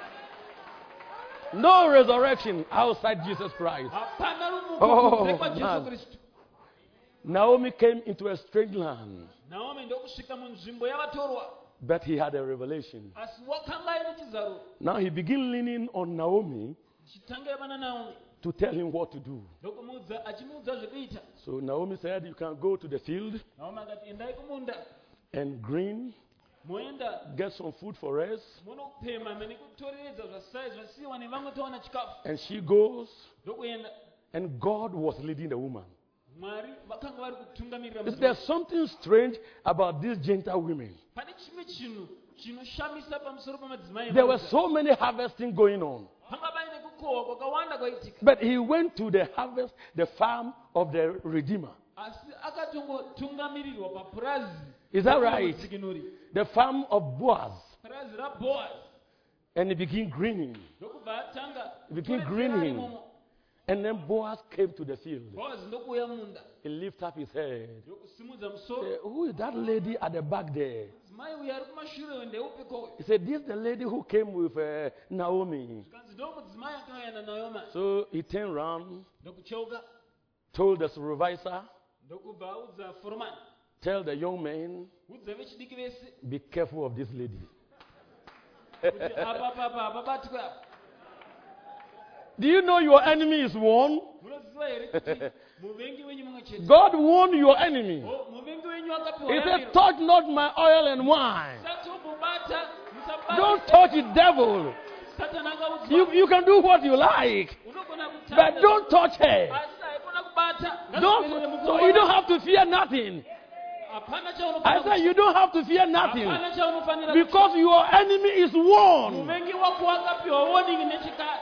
No resurrection outside Jesus Christ. Hapana rumuko Oh, kunze kwa Jesu man. Kristu. Naomi came into a strange land, Naomi ndokusvika munzvimbo yavatorwa. but he had a revelation. Asi wakanga aine chizaruro. Now he began leaning on Naomi Chitanga yavana Naomi. to tell him what to do. Ndokumuudza achimuudza zvekuita. So Naomi said, you can go to the field Naomi akati endai kumunda. and glean, Moenda get some food for us. munopema menikutoreredza zvasai zvasiyiwa nevamwe towana chikafu. And she goes, Ndokuenda. and God was leading the woman. Mwari vakanga vari kutungamirira Is mudzimai. there something strange about these Gentile women? Pane chimwe chinhu chinoshamisa pamusoro pamadzimai. There were so many harvesting going on. Panga paine kukohwa kwakawanda kwaitika. But he went to the harvest, the farm of the Redeemer. Asi akatongotungamirirwa papurazi. Is that right? Mudzikinuri. The farm of Boaz. Purazi raBoaz. And he began grinning. Ndokubva atanga. He began kutoredzera grinning. imomo. And then Boaz came to the field. Boaz ndokuuya munda. He lifted up his head. Ndokusimudza musoro. Say, who is that lady at the back there? mudzimai uyu ari kumashure ndeupiko. He said, this is the lady who came with uh, Naomi. Zvikanzi ndo mudzimai akauya naNaomi. So he turned around, Ndokucheuka told the supervisor, ndokubva audza foromani. tell the young men, Udza vechidiki vese be careful of this lady. kuti apa papa apa batwe apa. Do you know your enemy is one? Munoziva here kuti muvengi wenyu mumwe chete. God warned your enemy. Oh, muvengi wenyu akapiwa He yamiro. said, touch not my oil and wine. Musati mubata, musabata. Don't touch it, devil. Satana akaudzwa. You, you can do what you like, Unogona kutanda. but don't touch her. Asi haikona kubata. Don't, so you don't have to fear nothing. Hapana chaunofanira. I said you don't have to fear nothing Hapana chaunofanira. because your enemy is one. Muvengi wako akapiwa warning nechikari.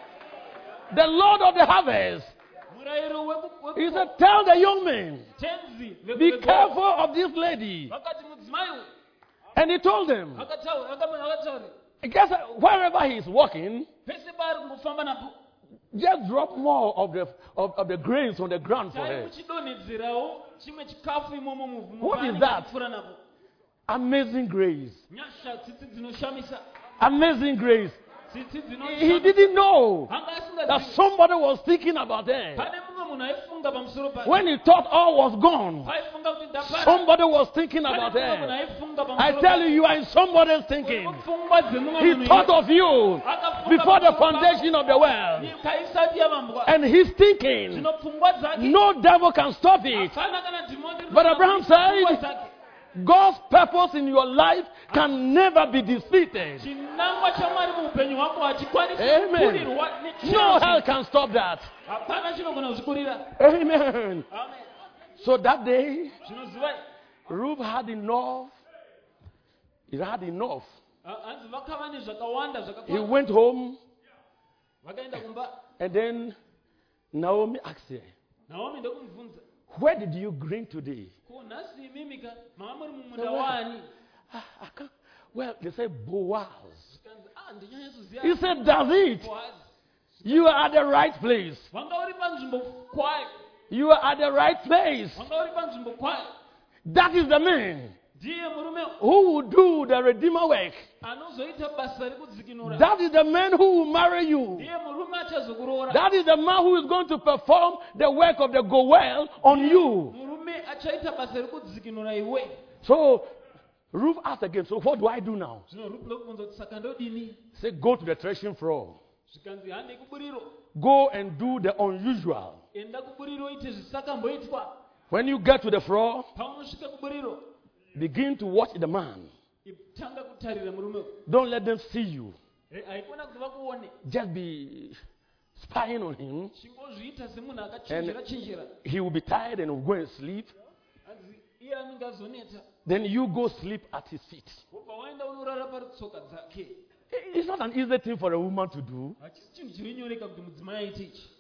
The Lord of the harvest. Murayiro weku. He said, tell the young men, Tenzi. be careful of this lady. Vakati mudzimai uyu. And he told them, Akataura, akataura. guess wherever he's walking, Pese pari kungofamba napo. just drop more of the of, of the grains on the ground for Chai her. muchidonhedzerawo chimwe chikafu imomo muvhu. What is that? Mufura napo. Amazing grace. Nyasha tsitsi dzinoshamisa. Amazing grace. Tsitsi He dzinoshamisa. didn't know Hanga that asingazivi. somebody was thinking about her. Pane mumwe munhu aifunga pamusoro pake. When he thought all was gone, Aifunga kuti ndapara. somebody was thinking Pane about mumwe munhu her. aifunga pamusoro I tell you, you are in somebody's thinking. Pfungwa dzemumwe He munhu thought iye. of you Akafunga before the pamusoro pake. foundation of the world. Nyika isati yavambwa. And he's thinking, Zvino pfungwa dzake. no devil can stop it. Hapana kana dhimoni But Abraham pfungwa said, dzake. God's purpose in your life can never be defeated. Chinangwa chamwari muupenyu hwako hachikwanisi Amen. kukurirwa No hell nechiro. can stop that. Hapana chinogona kuzvikurira. Amen. Amen. So that day, Zvinozivai. Ruth had enough. He had enough. Hanzi vakava nezvakawanda He zvakakwana. went home, Vakaenda kumba. and then Naomi asked her, Naomi ndokumubvunza. where did you glean today? Ko nhasi imimika mama muri mumunda No, where? wani. "Ah, I can't." Well, they said Boaz. Zvikanzi ah ndinyanyatsoziva. He said, that's it. Boaz. You are at the right place. Wanga uri panzvimbo kwayo. You are at the right place. Wanga uri panzvimbo kwayo. That is the man Ndiye murume who will do the redeemer work. anozoita basa rekudzikinura. That is the man who will marry you. Ndiye murume achazokuroora. That is the man who is going to perform the work of the goel on you. Murume achaita basa rekudzikinura iwe. So Ruth asked again, so what do I do now? Zvino Ruth ndokubvunza kuti saka ndodini? Say, go to the threshing floor. Zvikanzi hande kuburiro. Go and do the unusual. Enda kuburiro ite zvisakamboitwa. When you get to the floor, Paunosvika kuburiro. begin to watch the man. Tanga kutarira murume. Don't let them see you. Haikona kuti vakuone. Just be spying on him. Chingozviita semunhu akachinjira chinjira. He will be tired and will go and sleep. Hanzi iye anenge azoneta. Then you go sleep at his feet. Wobva waenda unorara paritsoka dzake. It's not an easy thing for a woman to do. Hachisi chinhu chirinyoreka kuti mudzimai aite ichi.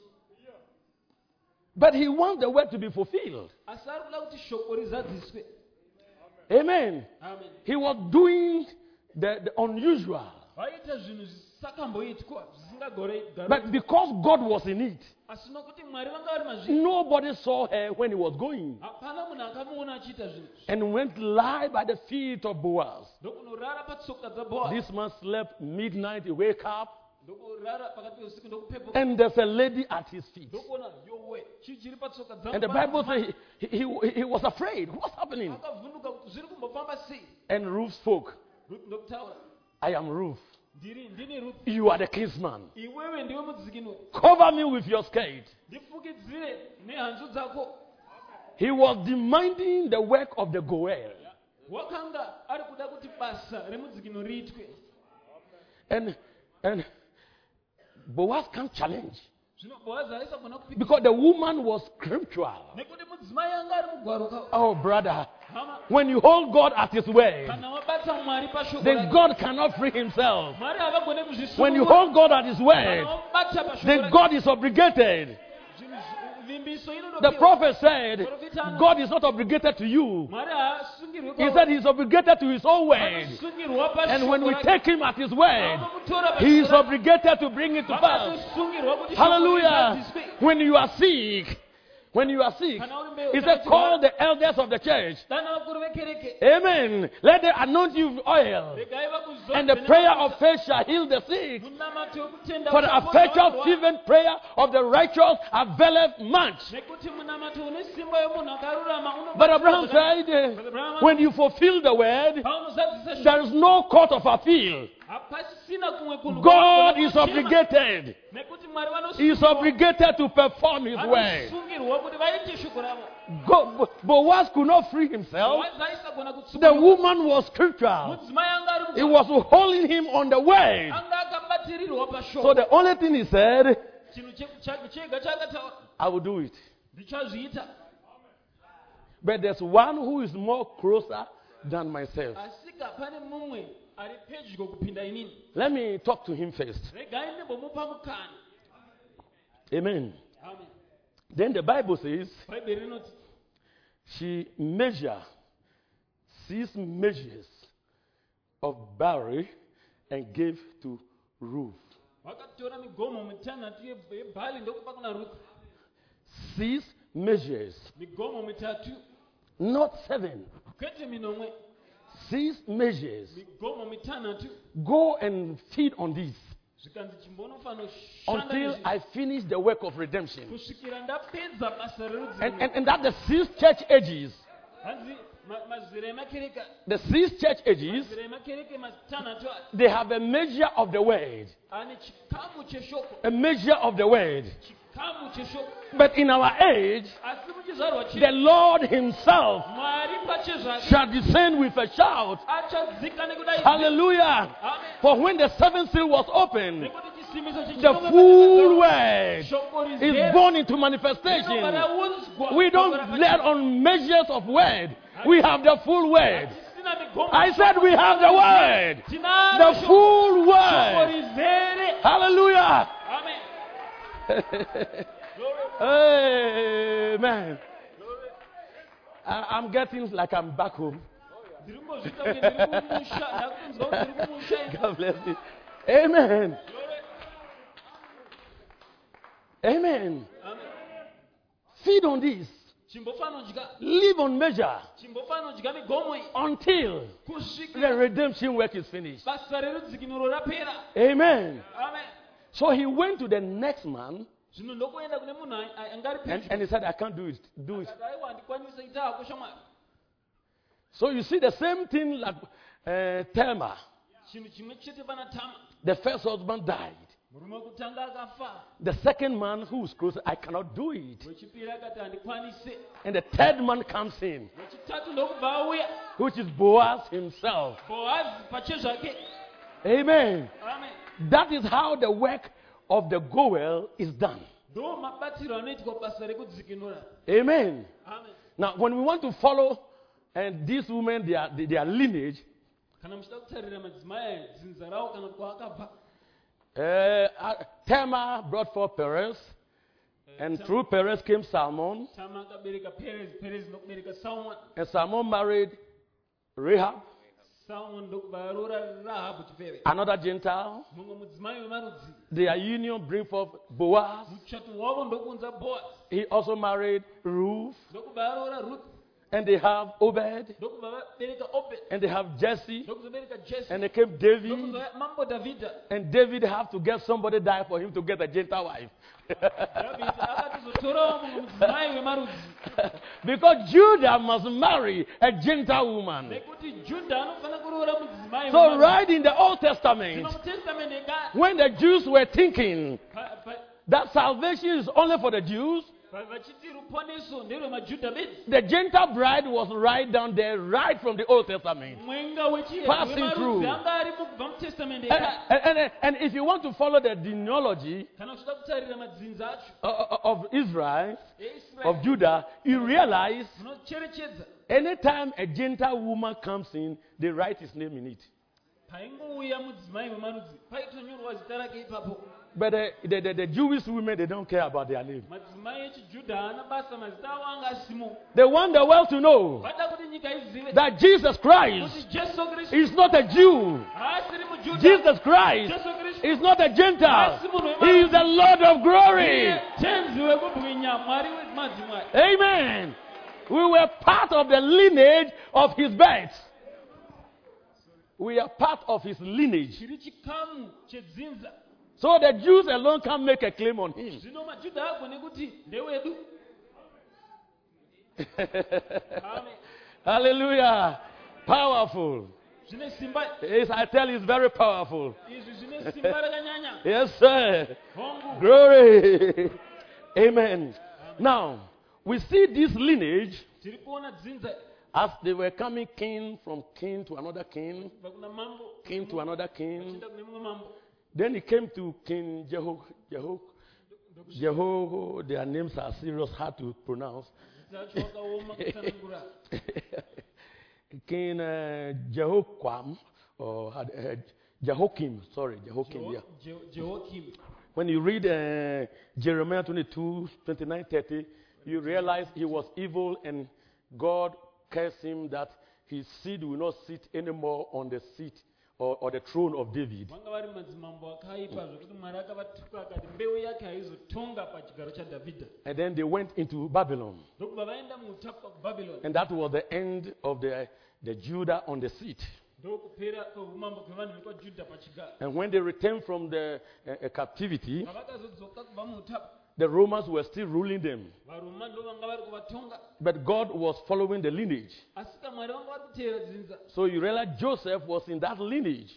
But he wants the word to be fulfilled. Asi ari kuda kuti shoko rizadziswe. Amen. Amen. He was doing the, the unusual. Vaita zvinhu zvisakamboitwa zvisingagore. But because God was in it, Asi nokuti Mwari vanga vari mazviri. nobody saw her when he was going. Hapana munhu akamuona achiita zvinhu. And went lie by the feet of Boaz. Ndokunorara patsoka dzaBhoazi. This man slept midnight, he wake up, Ndokurara pakati peusiku ndokupepuka. and there's a lady at his feet. Ndokuona yowe chii chiri patsoka dzangu. And the Bible says he, he, he, he was afraid. What's happening? Akavhunduka kuti zviri kumbofamba sei. And Ruth spoke. Ruth ndokutaura. I am Ruth. Ndiri ndini Ruth. You are the kinsman. Iwewe ndiwe mudzikinuri. Cover me with your skirt. Ndifukidzire nehanzu dzako. He was demanding the work of the goel. Wakanga ari kuda kuti basa remudzikinuri riitwe. And, and Boaz can't challenge. Zvino Boazi haisagona kupika. Because the woman was scriptural. Nekuti mudzimai anga ari mugwaruka. Oh, brother. Hama. When you hold God at his word, Kana wabata Mwari pashoko then rake. God cannot free himself. Mwari havagone kuzvisungura. When you hold God at his word, Kana wabata pashoko then rake. God is obligated. Vimbiso inonopiwa. The prophet said, God is not obligated to you. Mwari haasungirwi He kwa- said he's obligated to his own word. Vakasungirwa pashoko And when we rake. take him at his word, Vanomutora he is pashoko rake. obligated to bring it to pass. Vakasungirwa kuti shoko Hallelujah. rizadziswe. When you are sick, when you are sick, Kana uri mbeu- he said, call the elders of the church. Dana bakuru bekereke. Amen. Let them anoint you with oil. Begai bakuzonde And the bene prayer bakuza. of faith shall heal the sick. Munamate okutenda For the kusapoza effectual watu wa- fervent prayer of the righteous availeth much. Nekuti munamate unesimba yomunhu akarurama unobatsira But Abraham zvakanyanya. said, But Abraham- when you fulfill the word, Paunozadzisa shoko, there is no court of appeal. hapasisina kumwe kunhu God kwavanogona is kuchema. obligated. Nekuti Mwari He is vanosungirwa- obligated to perform his word. vanosungirwa kuti vaite shoko ravo. Go, Boaz could not free himself. Boazi aisagona The kutsukuruka. woman was scriptural. Mudzimai anga ari He mukati. was holding him on the word. Anga akabatirirwa pashoko. So the only thing he said, Chinhu che- cha- chega chaakataura, I will do it. ndichazviita. But there's one who is more closer than myself. Asika pane mumwe ari pedyo kupinda inini. Let me talk to him first. Regai ndimbomupa mukana. Amen. Amen. Then the Bible says Bhaibheri rinoti she measured six measures of barley and gave to Ruth. vakatora migomo mitanhatu ye- yebhali ndokupa kuna Ruth. Six measures, Migomo mitatu, not seven. kwete minomwe. Six measures. Migomo mitanhatu. Go and feed on this Zvikanzi chimbonofanira kushanda until nezvi I finish the work of redemption. kusvikira ndapedza basa And, rerudzikinuro. and, and that the six church ages, Hanzi ma- mazera emakereke, the six church ages, mazera emakereke matanhatu aya they have a measure of the word. ane chikamu cheshoko, A measure of the word. chikamu cheshoko. But in our age, Asi muchizvarwa the chino, Lord himself Mwari pachezvake shall descend with a shout. achadzika nekudaidza. Hallelujah. Amen. For when the seventh seal was opened, Nekuti chisimbiso the chichinomwe full pakadzorwa, word shoko is rizere, born into rinobva manifestation. raunzwa, We shoko don't rakachena. let on measures of word. We have the full word. Hatisina migomo, I said shoko we have the rizere. word. Tinaro The shoko- full shoko word. rizere. Hallelujah. Amen. Amen. I, I'm getting like I'm back home. Ndiri kumbozvita kuti ndiri kumusha, ndakutonzwa kuti ndiri kumusha. God bless you. Amen. Amen. Amen. Feed on this. Chimbofanira kudya, Live on measure chimbofanira kudya migomo iyi until the kusvikira redemption work is finished. basa rerudzikinuro rapera. Amen. Amen. So he went to the next man Zvino ndokuenda kune munhu ai- ai- anga ari and, pedyo. and he said, I can't do it. Do it. Akati, "Aiwa, handikwanisi ita hako shamwari." So you see the same thing like uh, Tamar. Chinhu chimwe chete pana Tama. The first husband died. Murume wekutanga akafa. The second man who was close, I cannot do it. Wechipiri akati handikwanisi. And the third man comes in, Wechitatu ndokubva auya. which is Boaz himself. Boazi pachezvake. Amen. Amen. That is how the work of the goel is done. Ndo mabatiro anoitwa basa rekudzikinura. Amen. Amen. Now, when we want to follow and these women, their, their lineage, Kana muchida kutarira madzimai aya, dzinza rawo kana kwaakabva. uh, uh, Tamar brought forth Perez, and through Perez came Salmon, Tama akabereka Perez, Perez ndokubereka Salmon. and Salmon married Rahab, Salmon ndokubva aroora Rahabhu chifeve. another Gentile. Mumwe mudzimai wemarudzi. Their union bring forth Boaz. Muchato wavo ndokuunza Boaz. He also married Ruth, Ndokubva aroora Ruth. and they have Obed, Ndokubva vabereka Obed. and they have Jesse, Ndokuzobereka Jesse. and they came David, Ndokuzouya Mambo Davhidha. and David have to get somebody die for him to get a Gentile wife. Dhavhidhi akatizotorawo mumwe mudzimai wemarudzi. Because Judah must marry a Gentile woman. Nekuti Judha anofanira kuroora mudzimai So wemarudzi. right in the Old Testament, Zvino muTestamende ekare, when the Jews were thinking pa- pa- that salvation is only for the Jews, pa- vachiti ruponeso nderwemajudha bedzi. the Gentile bride was right down there, right from the Old Testament. Mwenga wechi- Passing through. wemarudzi anga ari kubva muTestamende And, ekare. and, and, and if you want to follow the genealogy Kana uchida kutarira madzinza acho uh, of Israel, eIsraeri, of Judah, you realize munocherechedza anytime a Gentile woman comes in, they write his name in it. paingouya mudzimai wemarudzi paitonyorwa zita rake ipapo. But the, the, the, the Jewish women, they don't care about their name. Madzimai echijudha haana basa mazita avo anga asimo. They want the world to know Vada kuti nyika that Jesus Christ is not a Jew. Jesus Christ is not a Gentile. He is the Lord of glory. Amen. We were part of the lineage of his birth. We are part of his lineage. So the Jews alone can't make a claim on him. Hallelujah. Powerful. Yes, I tell you, it's very powerful. Yes, sir. Glory. Amen. Now, we see this lineage as they were coming king from king to another king, king to another king. Then he came to King Jeho, Jeho, Jeho, their names are serious, hard to pronounce. King uh, Jehoiakim, or uh, Jehoiakim, sorry, Jehoiakim, yeah. Jehoiakim. When you read uh, Jeremiah twenty-two, twenty-nine, thirty, you realize he was evil and God cursed him that his seed will not sit anymore on the seat or, or the throne of David. And then they went into Babylon. And that was the end of the, the Judah on the seat. And when they returned from the uh, uh, captivity, the Romans were still ruling them. But God was following the lineage. So you realize Joseph was in that lineage.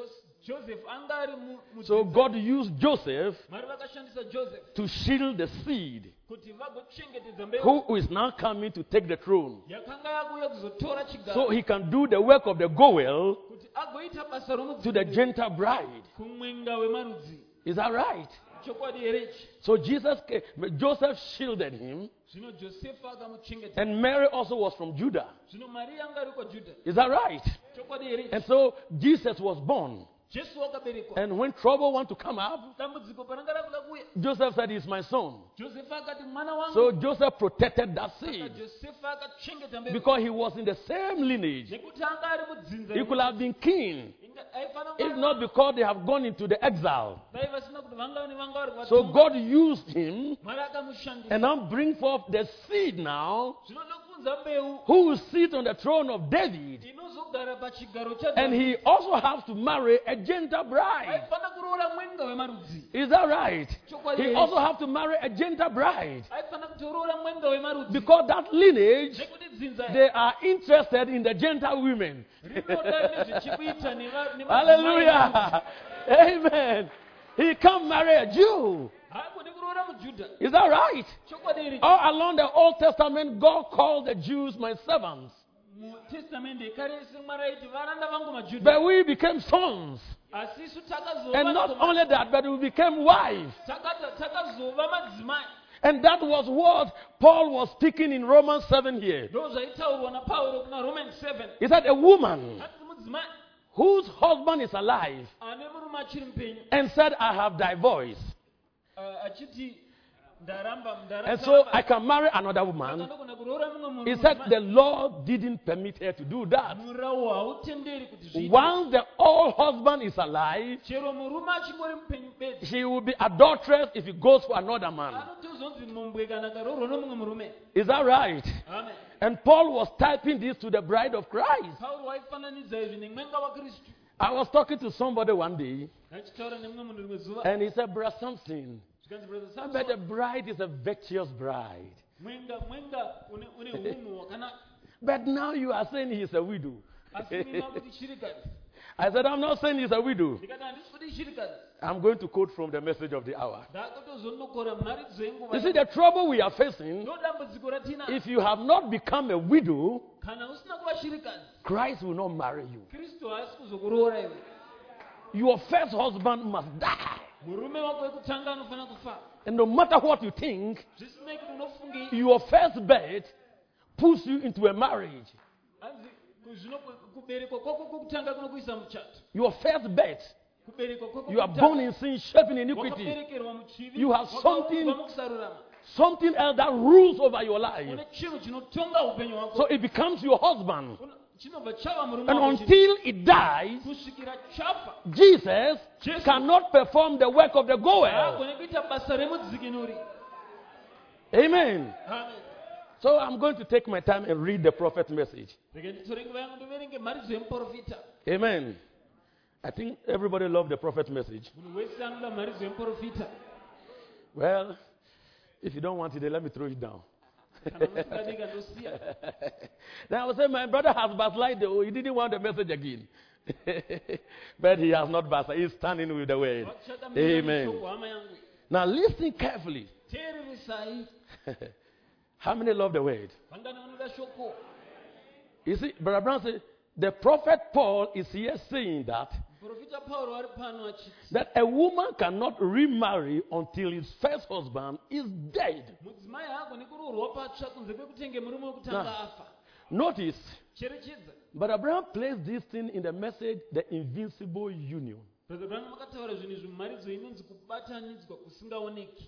So God used Joseph to shield the seed who is now coming to take the throne. So he can do the work of the Goel to the Gentile bride. Is that right? So Jesus, Joseph shielded him, and Mary also was from Judah. Is that right? And so Jesus was born. And when trouble want to come up, Joseph said, "He's my son." So Joseph protected that seed because he was in the same lineage. He could have been king, if not because they have gone into the exile. So God used him and now bring forth the seed now who will sit on the throne of David. And he also has to marry a Gentile bride. Is that right? He also has to marry a Gentile bride. Because that lineage, they are interested in the Gentile women. Hallelujah. Amen. He can't marry a Jew. Is that right? All along the Old Testament, God called the Jews my servants. But we became sons. And not only that, but we became wives. And that was what Paul was speaking in Romans seven here. He said a woman whose husband is alive and said, "I have divorced." And so I can marry another woman. He said the Lord didn't permit her to do that. Once the old husband is alive, she will be adulterous if he goes for another man. Is that right? Amen. And Paul was typing this to the bride of Christ. I was talking to somebody one day, and he said, "Brother Samson, but the bride is a virtuous bride. But now you are saying he's a widow." I said, "I'm not saying he's a widow. I'm going to quote from the message of the hour. You see, the trouble we are facing, if you have not become a widow, Christ will not marry you. Your first husband must die. And no matter what you think, your first birth puts you into a marriage. Your first birth, you are born in sin, shaped in iniquity. You have something something else that rules over your life. une chinhu chinotonga upenyu hwako So it becomes your husband. Una- chinobva chava murume And wako chino- until it dies, kusvikira chafa Jesus Jesus. cannot perform the work of the goer. haagone kuita basa remudzikinuri. Amen. Amen. So I'm going to take my time and read the prophet message. Rege nditore nguva yangu ndiverenge mharidzo yemuprofita. Amen. I think everybody loved the prophet message. Munhu wese anoda mharidzo yemuprofita. Well, if you don't want it, then let me throw it down. Kana musingadi kandosiya. Then I would say, my brother has backslided. Oh, he didn't want the message again. But he has not backslided. He's standing with the word. Vakushata muna Amen. neshoko, hama yangu. Now listen carefully. Teereresai. How many love the word? Vangani vanoda shoko. You see, Brother Brown said, the prophet Paul is here saying that, Muprofita Pauro ari pano achiti that a woman cannot remarry until his first husband is dead. mudzimai haagoni kuroorwa patsva kunze kwekutenge murume wekutanga Nah. afa. Notice, Cherechedza. but Abraham placed this thing in the message, the invincible union. Brother Brown makataura zvinhu izvi mumharidzo inonzi kubatanidzwa kusingaoneki.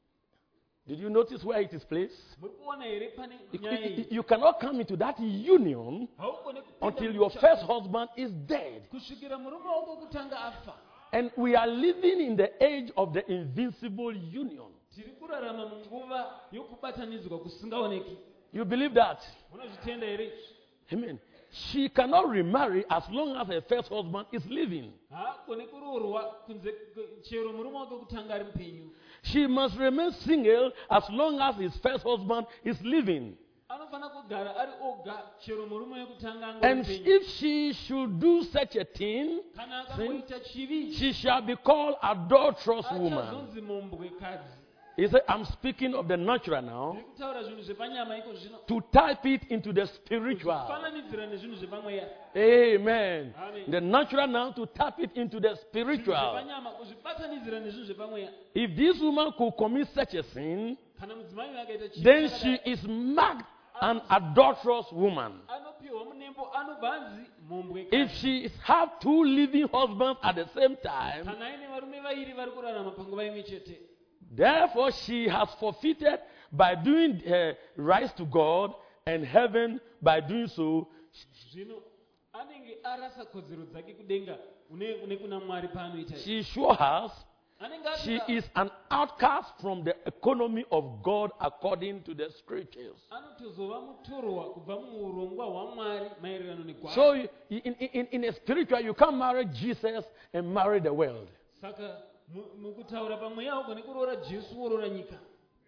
Did you notice where it is placed? Muri kuona here pane You, nyaya you- iyi. you cannot come into that union Haugoni kupinda until your muchato first husband is dead. kusvikira murume wako wekutanga afa. And we are living in the age of the invincible union. Tiri kurarama munguva yokubatanidzwa kusingaoneki. You believe that? Munozvitenda here izvi? Amen. She cannot remarry as long as her first husband is living. haagoni kuroorwa kunze kwe- chero murume wake wekutanga ari mupenyu. She must remain single as long as his first husband is living. Anofana kugara ari oga chero murume wekutanga angori And mupenyu. if she should do such a thing, Kana akangoita chivi she shall be called adulterous woman. achazonzi mombwekadzi. He said, I'm speaking of the natural now, Ndiri kutaura zvinhu zvepanyama iko zvino. to type it into the spiritual. Kufananidzira nezvinhu zvepamweya. Amen. Amen. The natural now to tap it into the Zvinhu spiritual. zvepanyama kuzvibatanidzira nezvinhu zvepamweya. If this woman could commit such a sin, Kana mudzimai akaita chivi then chakadai, she is marked an adulterous woman. anopiwa munembo anobva anzi mombwekadzi. If she is have two living husbands at the same time, Kana aine varume vairi vari kurarama panguva imwe chete. therefore she has forfeited by doing her rights to God and heaven by doing so. Zvino anenge arasa kodzero dzake kudenga une une kuna Mwari paanoita izvi. She sure has. Anenge She asika- is an outcast from the economy of God according to the scriptures. anotozova mutorwa kubva muurongwa hwaMwari maererano negwaro. So you- in, in, in a spiritual, you can't marry Jesus and marry the world. Saka mu- mukutaura pamweya haugoni kuroora Jesu woroora nyika.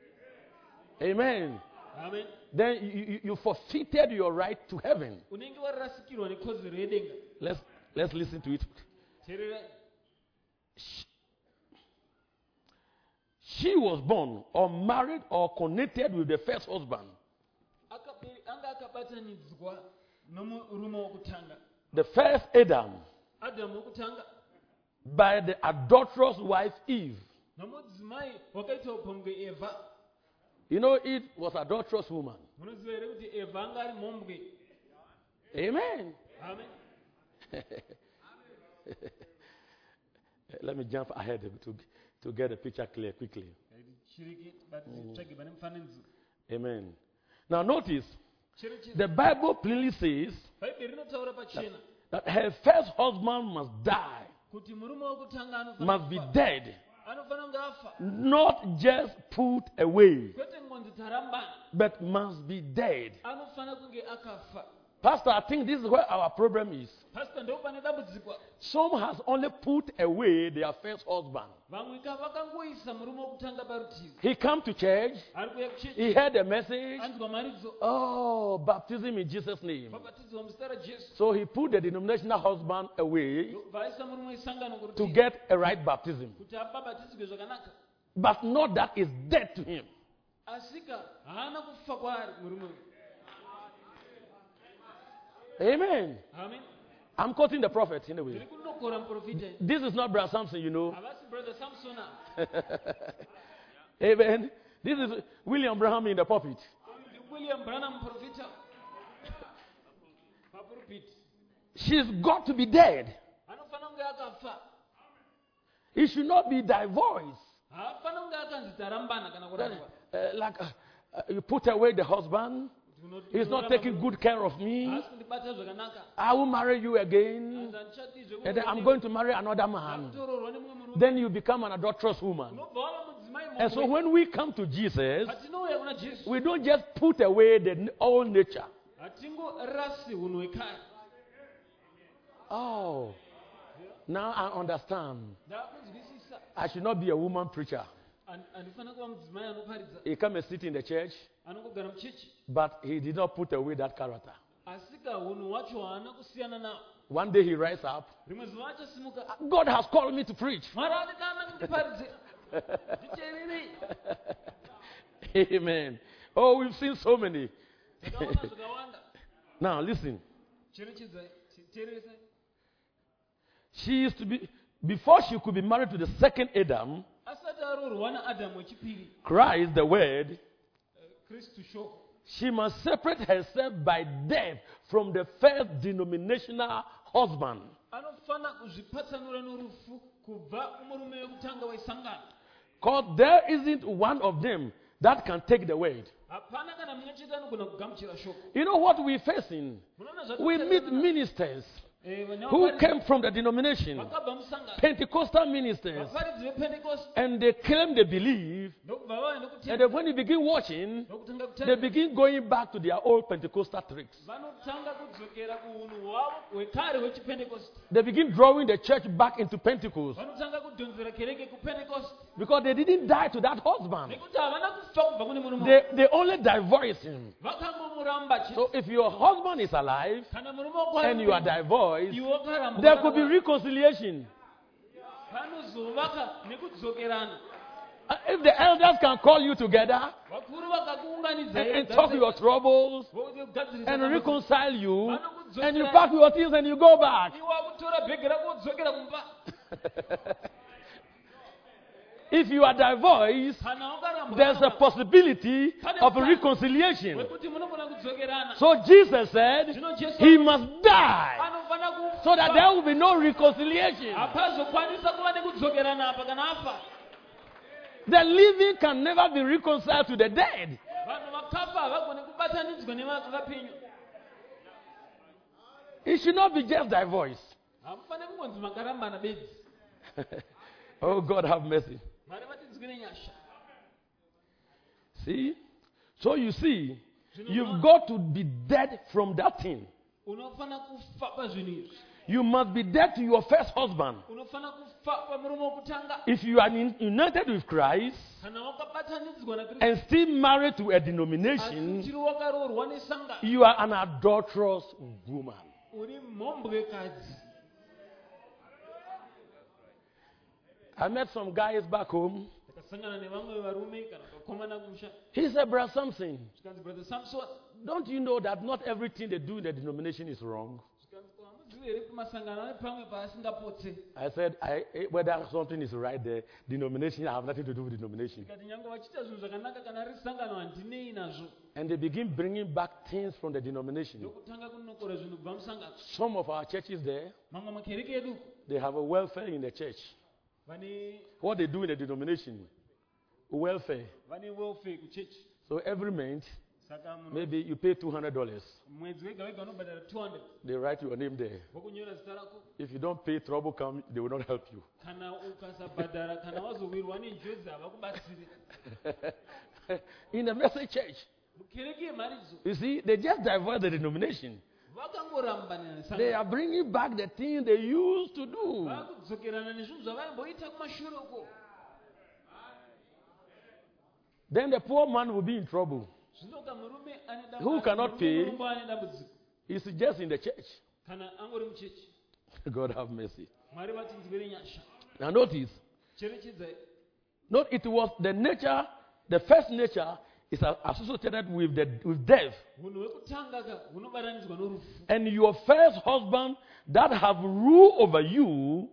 Amen. Amen. Then you, you, you forfeited your right to heaven. Unenge warasikirwa nekodzero yedenga. Let's, let's listen to it. Teererai. She was born or married or connected with the first husband. Akabe- anga akabatanidzwa nomurume wokutanga. The first Adam Adhamu wokutanga by the adulterous wife Eve. nomudzimai wakaita upombwe Evha. You know, Eve was adulterous woman. Munoziva here kuti Evha anga ari mhombwe. Amen. Amen. Let me jump ahead to, to get the picture clear quickly. Chiriki batitsvage pane mufananidzo. Amen. Now notice, Cherechedza. the Bible plainly says Bhaibheri rinotaura pachena that her first husband must die, kuti murume wokutanga anofana must be kufa. dead, Anofana kunge afa. not just put away, Kwete ngonzi tarambana. but must be dead. Anofana kunge akafa. Pastor, I think this is where our problem is. Pastor ndo pane dambudziko. Some has only put away their first husband. Vamwe ka vakangoisa murume wokutanga parutivi. He come to church, Ari kuuya kuchechi. he heard the message, Anzwa maridzo. oh, baptism in Jesus' name. Vabatidzwa muzita raJesu. So he put the denominational husband away Vaisa murume wesangano to kurutivi. get a right baptism. Kuti abhabhatidzwe zvakanaka. But not that is dead to him. Asika haana kufa kwaari murume uyu. Amen. Amen. I'm quoting the prophet in a way. Ndiri kunokora muprofita. This is not Brother Samson, you know. Havasi brother Samson apa. Amen. This is William Branham in the pulpit. Ndi William Branham muprofita. Papulpit. She's got to be dead. Anofana kunge akafa. It should not be divorced. Haafana kunge akanzi tarambana kana That, kurangwa. uh, like uh, uh, you put away the husband. He's not taking good care of me. I will marry you again. And then I'm going to marry another man. Then you become an adulterous woman. And so when we come to Jesus, we don't just put away the old nature. Oh, now I understand. I should not be a woman preacher. He came and sit in the church, but he did not put away that character. One day he rise up. God has called me to preach. Amen. Oh, we've seen so many. Now listen. She used to be, before she could be married to the second Adam, Christ, the Word, she must separate herself by death from the first denominational husband. Because there isn't one of them that can take the weight. You know what we're facing? We meet ministers who came from the denomination, Pentecostal ministers, and they claim they believe, and then when you begin watching, they begin going back to their old Pentecostal tricks. They begin drawing the church back into Pentecost because they didn't die to that husband. They, they only divorced him. So if your husband is alive and you are divorced, there could be reconciliation. Uh, if the elders can call you together and, and talk your troubles and reconcile you, and you pack your things and you go back. If you are divorced, there's a possibility of a reconciliation. So Jesus said he must die so that there will be no reconciliation. The living can never be reconciled to the dead. It should not be just divorce. Oh, God have mercy. See? So you see, you've got to be dead from that thing. You must be dead to your first husband. If you are in, united with Christ and still married to a denomination, you are an adulterous woman. I met some guys back home. He said, Brother Samson, don't you know that not everything they do in the denomination is wrong? I said, I, whether something is right there, denomination, I have nothing to do with denomination. And they begin bringing back things from the denomination. Some of our churches there, they have a welfare in the church. What they do in the denomination, welfare. So every month, maybe you pay two hundred dollars. They write your name there. If you don't pay, trouble comes, they will not help you. In the message church, you see, they just divert the denomination. They are bringing back the thing they used to do. Then the poor man will be in trouble. Who cannot pay is just in the church. God have mercy. Now notice, note it was the nature, the first nature is associated with the with death. And your first husband that have rule over you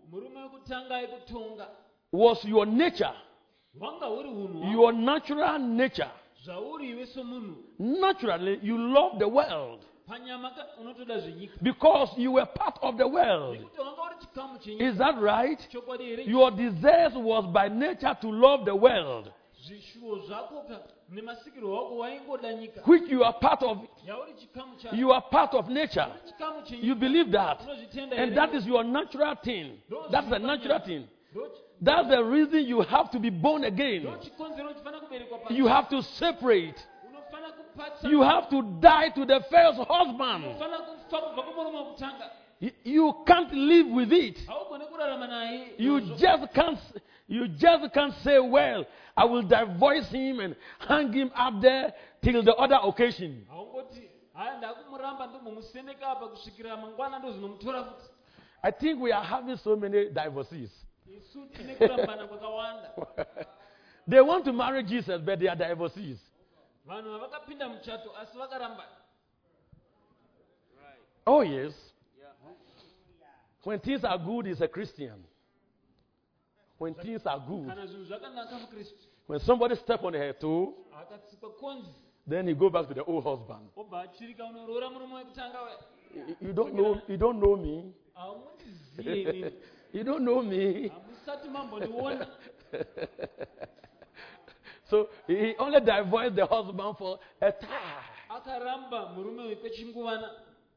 was your nature, your natural nature. Naturally, you love the world because you were part of the world. Is that right? Your desire was by nature to love the world. zvishuwo zvako ka nemasikirwo wako waingoda nyika which you are part of. yauri chikamu cha You are part of nature. chikamu chenyika You believe that. unozvitenda And here. that is your natural thing. That's the natural thing. Ndo- That's the reason you have to be born again. ndo chikonzero chifana kuberekwa pa You have to separate. unofana kupatsa You have to die to the first husband. unofana kufa kubva kumurume wekutanga You- You can't live with it. haugone kurarama naye You just can't. You just can't say, "Well, I will divorce him and hang him up there till the other occasion." haungoti haya ndakumuramba ndombomusendeka apa kusvikira mangwana ndozvinomutora futi I think we are having so many divorcees. isu tine kurambana kwakawanda They want to marry Jesus, but they are divorcees. vanhu vavakapinda muchato asi vakarambana Oh yes. When things are good, he's a Christian. When things are good, kana zvinhu zvakanaka mukristu when somebody step on her toe, akatsikwa konzi then he go back to the old husband. obva achirika unoroora murume wekutanga we You- You don't know. You don't know me. hamundiziye inini You don't know me. hamusati mambondiona So he only divorced the husband for a time. akaramba murume wekwechinguvana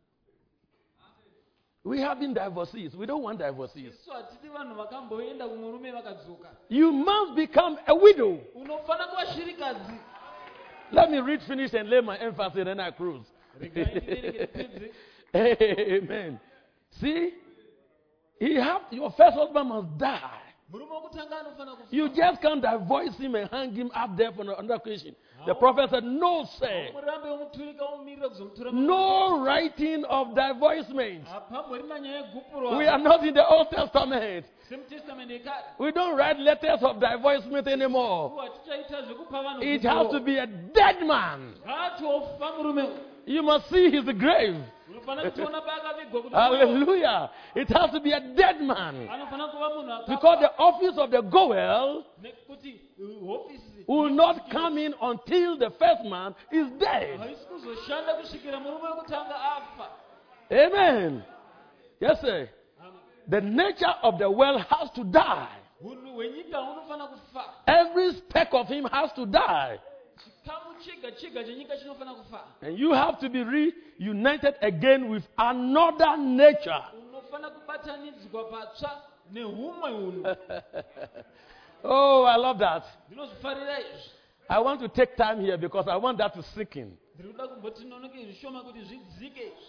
We have been divorcees. We don't want divorcees. isu hatidi vanhu vakamboenda kumurume vakadzoka You must become a widow. unofana kuva shirikadzi Let me read, finish, and lay my emphasis, and then I cruise. regai ndibereke pedze Amen. See, he have, your first husband must die. murume wekutanga anofana kufa You just can't divorce him and hang him up there for another occasion. The prophet said, "No, sir. murambe womuturika womumirira kuzomutora No writing of divorcement." hapambori nyaya We yegupurwa are not in the Old Testament. semutestamende yekare We don't write letters of divorcement anymore. hatichaita zvekupa vanhu It has to be a dead man. ngatofa murume You must see his grave. unofana kutiona paakavigwa kuti Hallelujah. It has to be a dead man. anofana kuva munhu Because the office of the goel nekuti hofisi will not come in until the first man is dead. haisi kuzoshanda kusvikira murume wekutanga afa Amen. Yes, sir. The nature of the well has to die. hunhu hwenyika hunofana kufa Every speck of him has to die. chikamu chega chega chenyika chinofana kufa And you have to be reunited again with another nature. unofana kubatanidzwa patsva nehumwe hunhu Oh, I love that. ndinozvifarira izvi I want to take time here because I want that to sink in. ndiri kuda kumboti nonoke zvishoma kuti zvidzike izvi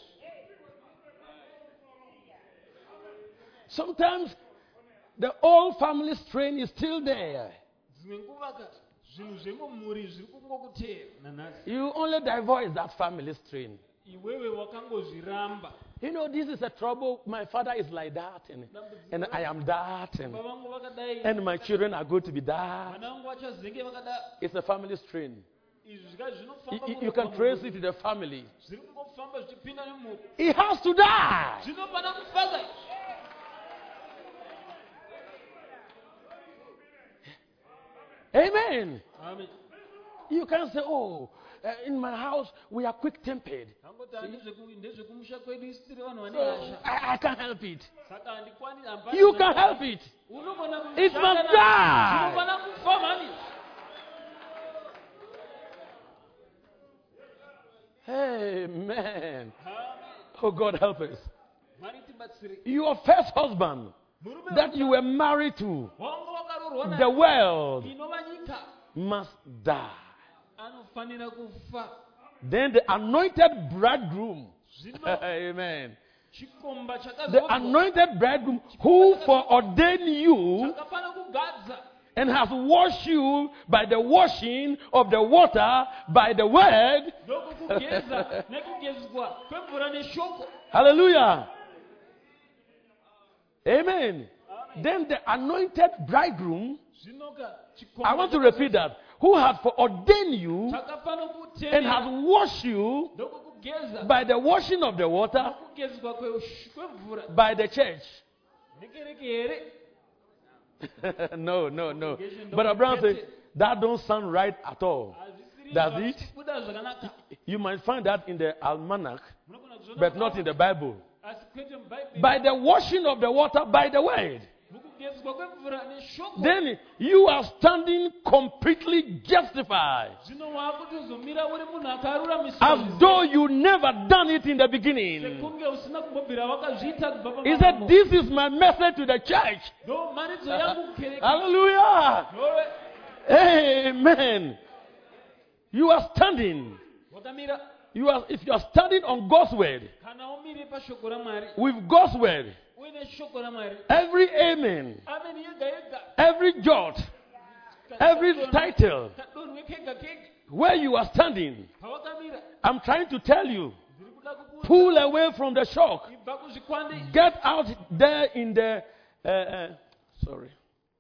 Sometimes the old family strain is still there. dzimwe nguva ka zvinhu zvemumhuri zviri kungokutera nanhasi You only divorce that family strain. iwewe wakangozviramba You know, this is a trouble. My father is like that, and, and I am that, and, baba vangu vakadai and my children are going to be that. vana vangu vachazenge vakadai It's a family strain. izvi zvika You, zvinofamba you- muropa you can trace mumhuri. it to the family. zviri kungofamba zvichipinda nemhuri He has to die. zvinofana kufaka izvi Amen. amen You can say, "Oh, uh, in my house we are quick-tempered. angoti handizveku- ndezvekumusha kwedu isi tiri vanhu vane So hasha I, I can't help it." saka handikwani hapana You zvakuita. can help it. unogona It kushanda must nazvo. die. zvinofana kufa mani Amen. Oh, God help us. mari tibatsire Your first husband murume that you were married to, wanga wakarorwa the naye world, inova nyika must die. anofanira kufa Then the anointed bridegroom, zvino amen. chikomba The chakazodzwa anointed bridegroom who foreordained you chakafana kugadza and has washed you by the washing of the water by the word. ndokukugeza nekugezwa kwemvura neshoko Hallelujah. Amen. Then the anointed bridegroom, zvinoka I want to repeat that, who has foreordained you chakafana and has kutemera washed you ndokukugeza by the washing of the water nekugezwa kwe- kwemvura by the church. nekereke here no, no, no. But Abraham said, that don't sound right at all. hazvisiri Does zva- it? kuda zvakanaka You might find that in the almanac, munogona kuzviona but not in the Bible. asi kwete mubhaibheri By the washing of the water by the word. mukugezwa kugezwa kwemvura neshoko then you are standing completely justified. zvino wakutozomira uri munhu akaruramiswa As though you never done it in the beginning. sekunge usina kumbobvira wakazviita kubva He said, this is my message to the church. ndo mharidzo yangu kukereke Hallelujah. Glory. Amen. You are standing. wakamira You are, if you are standing on God's word, kana umire pashoko ramwari with God's word, uine shoko ramwari every amen, ameni yega yega every jot, every title, kadonwe kega kega where you are standing, pawakamira I'm trying to tell you, ndiri kuda kukuudza pull away from the shock. ibva kuzvikwande Get out there in the, uh, uh, sorry,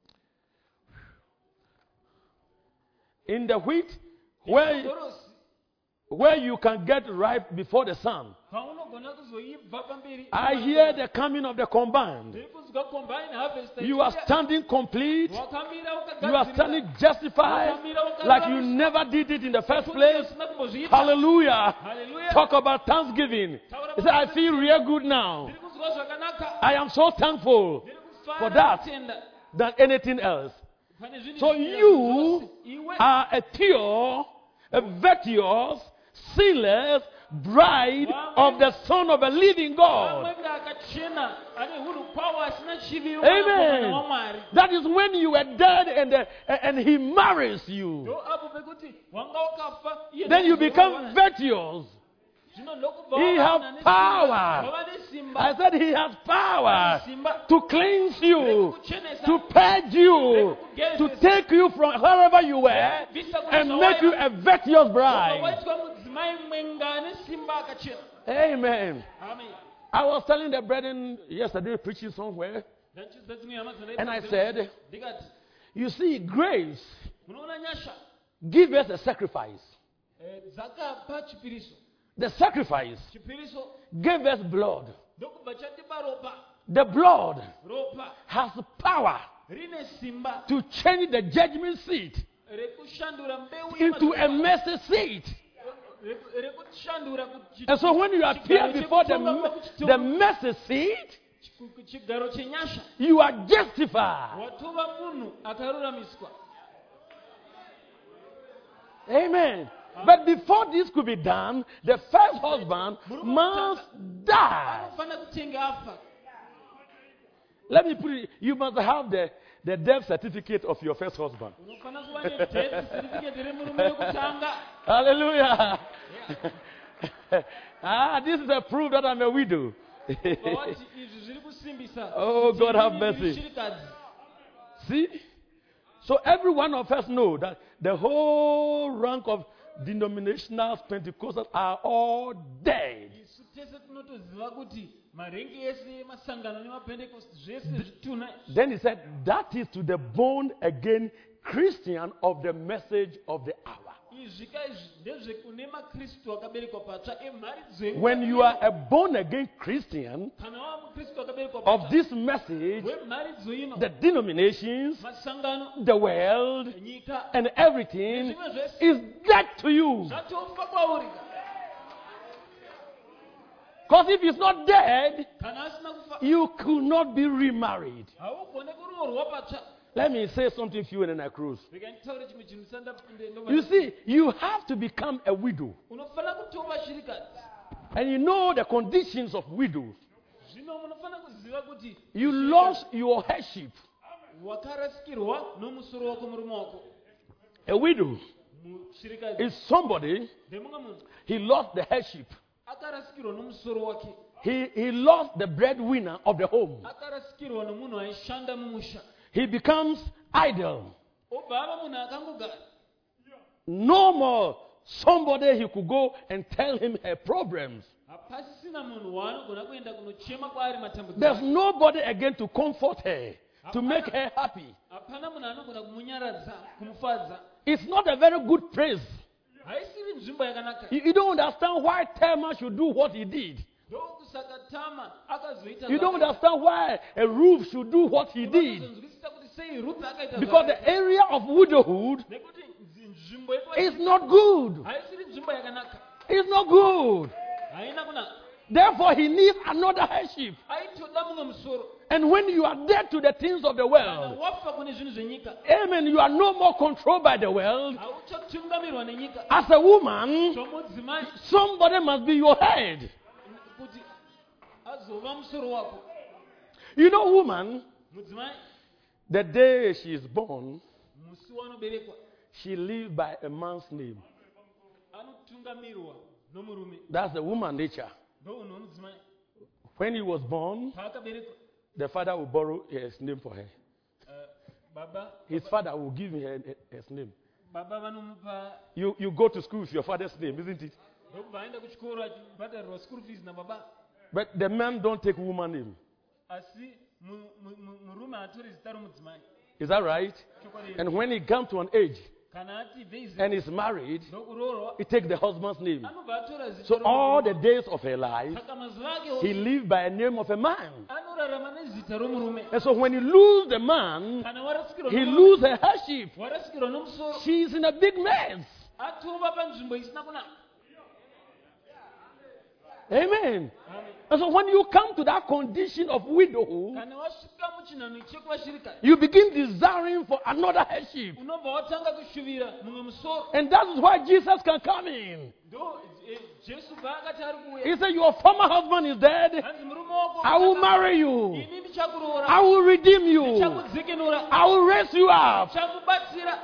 in the wheat, where, gorosi where you can get ripe before the sun. paunogona kuzoibva pamberi I hear the coming of the combined. ndiri kuzwa combine harvest You are standing complete. wakamira You are standing justified like you never did it in the first place. Hallelujah. Hallelujah. Talk about thanksgiving. He said, I feel real good now. ndiri kuzwa zvakanaka I am so thankful ndiri kufara for that. kutenda than anything else. pane zvinhu So zvimwe you zvose. iwe are a pure, a virtuous, sinless bride of the Son of a living God. wamwenda akachena ane huru kwawo asina chivi Amen. wanakomana wamwari That is when you were dead and, uh, and He marries you. ndo apo pekuti wanga wakafa iye Then you ndiye become wava- virtuous. zvino ndokubva He wava has nesimba- power. wava nesimba I said He has power simba to cleanse you, rekukuchenesa to purge you, to take you from wherever you were and make you a virtuous bride. waitwa mudzimai mwenga ane simba akachena Amen. amen I was telling the brethren yesterday preaching somewhere, ndachiudza dzimwe hama dzandai- and I said, ndikati you see, grace munoona nyasha gives us a sacrifice. eh, dzakapa chipiriso The sacrifice chipiriso gave us blood. ndokubva chatipa ropa The blood ropa has power rine simba to change the judgment seat rekushandura mbeu into a yemazuva- mercy seat. reku- rekushandura kuti- And so when you appear chigaro before the, chekutonga the kwakuchitonga- mercy seat, chiku- chigaro chenyasha you are justified. watova munhu akaruramiswa Amen. But before this could be done, the first husband must die. anofana kutenga afa Let me put it, you must have the, the death certificate of your first husband. unofana kuva nedeath certificate remurume wekutanga Hallelujah. Ah, this is a proof that I'm a widow. vawati izvi zviri kusimbisa Oh, kuti God have ndini mercy. ndiri chirikadzi. See? So every one of us know that the whole rank of denominationals, Pentecostals are all dead. isu tese tinotoziva kuti marengi ese emasangano nemapentecost zvese zvituna Then he said, that is to the born again Christian of the message of the hour. izvika izvi ndezvekune makristu akaberekwa patsva emharidzo When you are a born again Christian kana wava mukristu akaberekwa of patsva this message, wemharidzo ino the denominations, masangano the world, nyika and everything nezvimwe zvese is dead to you. zvatofa kwauri Because if it's not dead, kana asina kufa you could not be remarried. haugone kuroorwa patsva Let me say something to you and then I close. rekanitaure chimwe chinhu sanda You see, you have to become a widow. unofana kutova chirikadzi And you know the conditions of widows. zvino munofana kuziva kuti You lost your headship. wakarasikirwa nomusoro wako murume wako A widow muchirikadzi is somebody, ndemumwe munhu he lost the headship. akarasikirwa nomusoro wake He, he lost the breadwinner of the home. akarasikirwa nomunhu aishanda mumusha He becomes idle. obva ava munhu akangogara No more somebody he could go and tell him her problems. hapasisina munhu waanogona kuenda kunochema kwaari matambudziko There's ake. nobody again to comfort her, to make her happy. hapana munhu anogona kumunyaradza kumufadza It's not a very good place. haisiri nzvimbo yakanaka You, you don't understand why Tema should do what he did. ndokusaka Tama akazoita You don't zvaakaita. understand why a roof should do what he did. Unozonzwisisa kuti sei Ruth akaita Because the zvaakaita. area of widowhood nekuti nzi- nzvimbo is yedu not good. haisiri nzvimbo yakanaka It's not good. haina kunaka Therefore, he needs another headship. aitoda mumwe musoro. And when you are dead to the things of the Kana world, wafa kune zvinhu zvenyika, amen, you are no more controlled by the world. hauchatungamirwa nenyika. As a woman, Somudzimai somebody must be your head. kuti azova musoro wako. You know, woman, Mudzimai the day she is born, musi wanoberekwa she lives by a man's name. anotungamirwa nomurume. That's the woman nature. Ndounhu hwemudzimai. When he was born, Paakaberekwa, the father will borrow his name for her. uh, baba His father will give her his name. baba vanomupa. You, you go to school with your father's name, isn't it? Ndokubva aenda kuchikoro achibhadharirwa school fees nababa. But the men don't take woman name. Asi mu- mu- mu- murume hatori zita romudzimai. Is that right? Chokwadi. And when he comes to an age Kana ati beize and is married, ndokuroorwa, he takes the husband's name. anobva atora zita So all the romurume. days of her life, Saka mazuva ake he ose lived by a name of a man. anorarama nezita romurume. And so when you lose the man, Kana warasikirwa he nomurume, loses her headship. warasikirwa nomusoro, She's in a big mess. atova panzvimbo isina kunaka. Amen. Amen. And so when you come to that condition of widowhood, Kana wasvika muchinhanho chekuvashirikadzi, you begin desiring for another headship. unobva watanga kushuvira mumwe musoro. And that is why Jesus can come in. Ndo eh, Jesu paakati ari kuuya, He said, your former husband is dead. hanzi murume wako I will akaka- marry you. ini ndichakuroora, I will redeem you. ndichakudzikinura, I will raise you up. ndichakubatsira.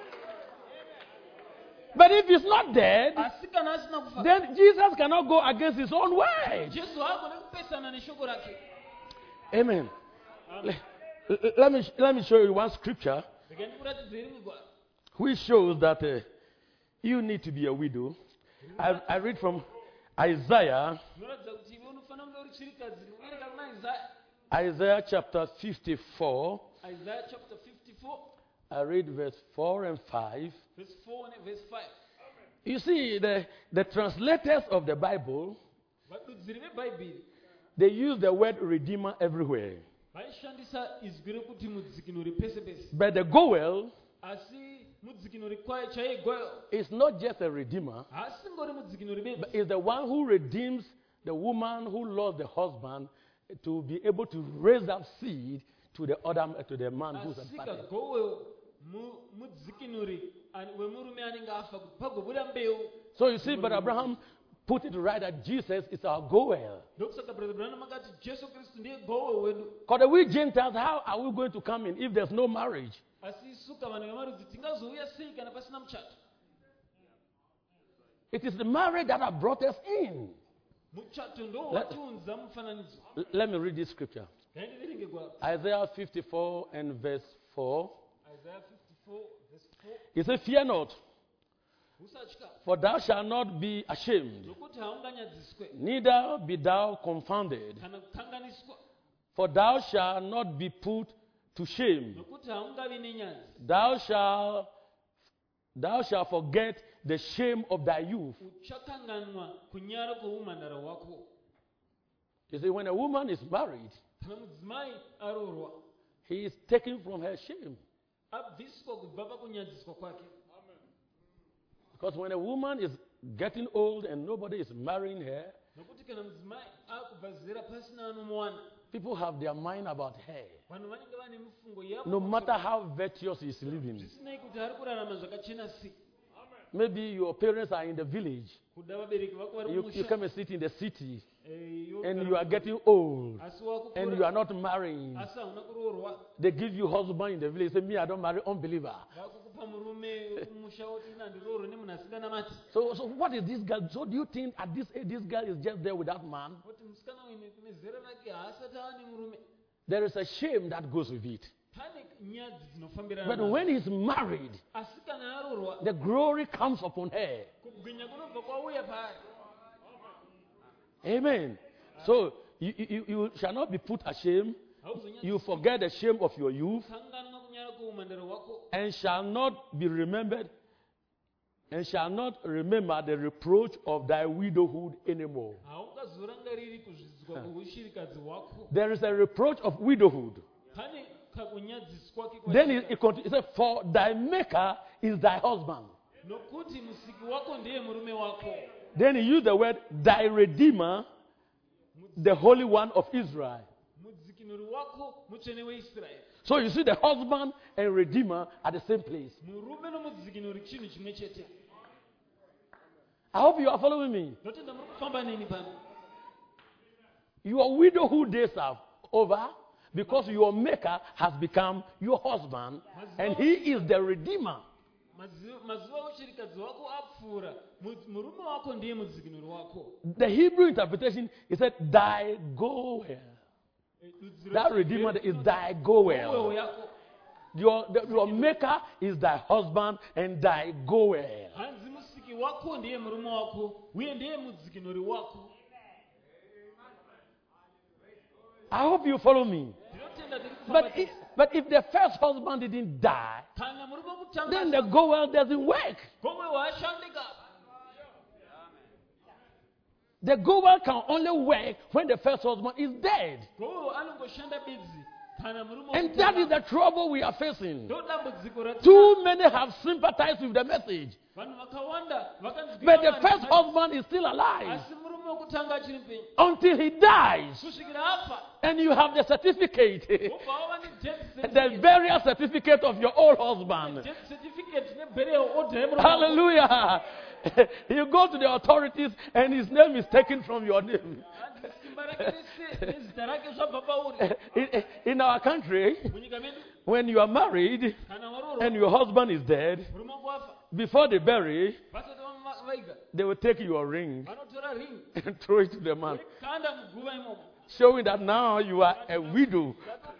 But if he's not dead, Asi kana asina kufa, then Jesus cannot go against his own word. Jesu haagoni kupesana neshoko rake. Amen. Let, let, me, let me show you one scripture Rega ndikuratidzei rimwe gwaro. which shows that uh, you need to be a widow. I, I read from Isaiah, Zvinoratidza kuti iwe unofanira kunge uri chirikadzi. Unoereka kuna Isaiah. Isaiah chapter fifty-four. Isaiah chapter fifty-four, I read verse four and five. verse four and verse five. You see, the, the translators of the Bible, Vadudziri vebhaibheri they use the word redeemer everywhere. vaishandisa izwi rekuti mudzikinuri pese pese. But the goel Asi mudzikinuri kwayo chaiye goyo is not just a redeemer, haasingori mudzikinuri but bedzi, is the one who redeems the woman who lost the husband to be able to raise up seed to the other to the man who's asi departed. kagowewo mu- mudzikinuri ani- wemurume anenge afa kuti pagobuda mbeu. So you see, Brother Abraham put it right that Jesus is our goel. Ndokusaka brother Branham akati Jesu Kristu ndiye gowe wedu. Because we Gentiles, how are we going to come in if there's no marriage? Asi isuka vanhu vemarudzi tingazouya sei kana pasina muchato? It is the marriage that have brought us in. Muchato ndo Let- watiunza mufananidzo. L- let me read this scripture. Ngaindiverenge gwaro. Isaiah fifty-four and verse four. Isaiah fifty-four verse four. He said, fear not, Usatya, for thou shalt not be ashamed, nokuti haunganyadziswe neither be thou confounded. kana kukanganiswa, For thou shalt not be put to shame. nokuti haungavi nenyadzi. Thou shalt, thou shalt forget the shame of thy youth. Uchakanganwa kunyara kwoumhandara hwako. You see, when a woman is married, Kana mudzimai aroorwa, he is taken from her shame. abviswa kubva pakunyadziswa kwake. Because when a woman is getting old and nobody is marrying her, Nokuti kana mudzimai akubva zera pasina anomuwana, people have their mind about her. vanhu vanenge vane mifungo yavo. No matter how virtuous he is living. Zvisinei kuti ari kurarama zvakachena sei. Maybe your parents are in the village. Kuda vabereki vako vari You, you kumusha, come and sit in the city eh, iwe and ugara you are mu- getting old asi wakukura, and you are not marrying. asi hauna kuroorwa. They give you husband in the village. Say, me, I don't marry unbeliever. Vakukupa murume kumusha woti ina ndiroorwe nemunhu asinganamati. So, so what is this girl? So do you think at this age this girl is just there without man? Woti musikana uyu kune zera rake haasati ane murume. There is a shame that goes with it. Pane nyadzi dzinofambirana But nazo. when he's married, Asi kana aroorwa, the glory comes upon her. kubwinya kunobva kwauya paari. Amen. So you, you, you shall not be put ashamed. You forget the shame of your youth Hauzonyakanganwa kunyara kwoumhandara hwako, and shall not be remembered and shall not remember the reproach of thy widowhood anymore. haungazorangariri kuzvidzwa kweushirikadzi hwako. There is a reproach of widowhood. Pane kakunyadziswa Then he, he kwechirikadzi. continues. He said, for thy maker is thy husband. Nokuti musiki wako ndiye murume wako. Then he used the word thy redeemer the Holy One of Israel. mudzikinuri wako mutsvene weIsraeri. So you see the husband and redeemer at the same place. Murume nomudzikinuri chinhu chimwe chete. I hope you are following me. Ndotenda muri kufamba neni pano. Your widowhood days are over because your maker has become your husband and he is the redeemer. Mazuva ochirikadzi wako apfuura, murume wako ndiye mudzikinuri wako. The Hebrew interpretation is said, thy goel. That redeemer is thy goel. Your, the, your maker is thy husband and thy goel. Hanzi musiki wako ndiye murume wako, uye ndiye mudzikinuri wako. I hope you follow me. But if, but if the first husband didn't die, then the goel doesn't work. The goel can only work when the first husband is dead. And that is the trouble we are facing. Too many have sympathized with the message. But the first husband is still alive until he dies. And you have the certificate, the burial certificate of your old husband. Hallelujah. You go to the authorities and his name is taken from your name. in, in our country, when you are married and your husband is dead, before they bury, they will take your ring and throw it to the man, showing that now you are a widow.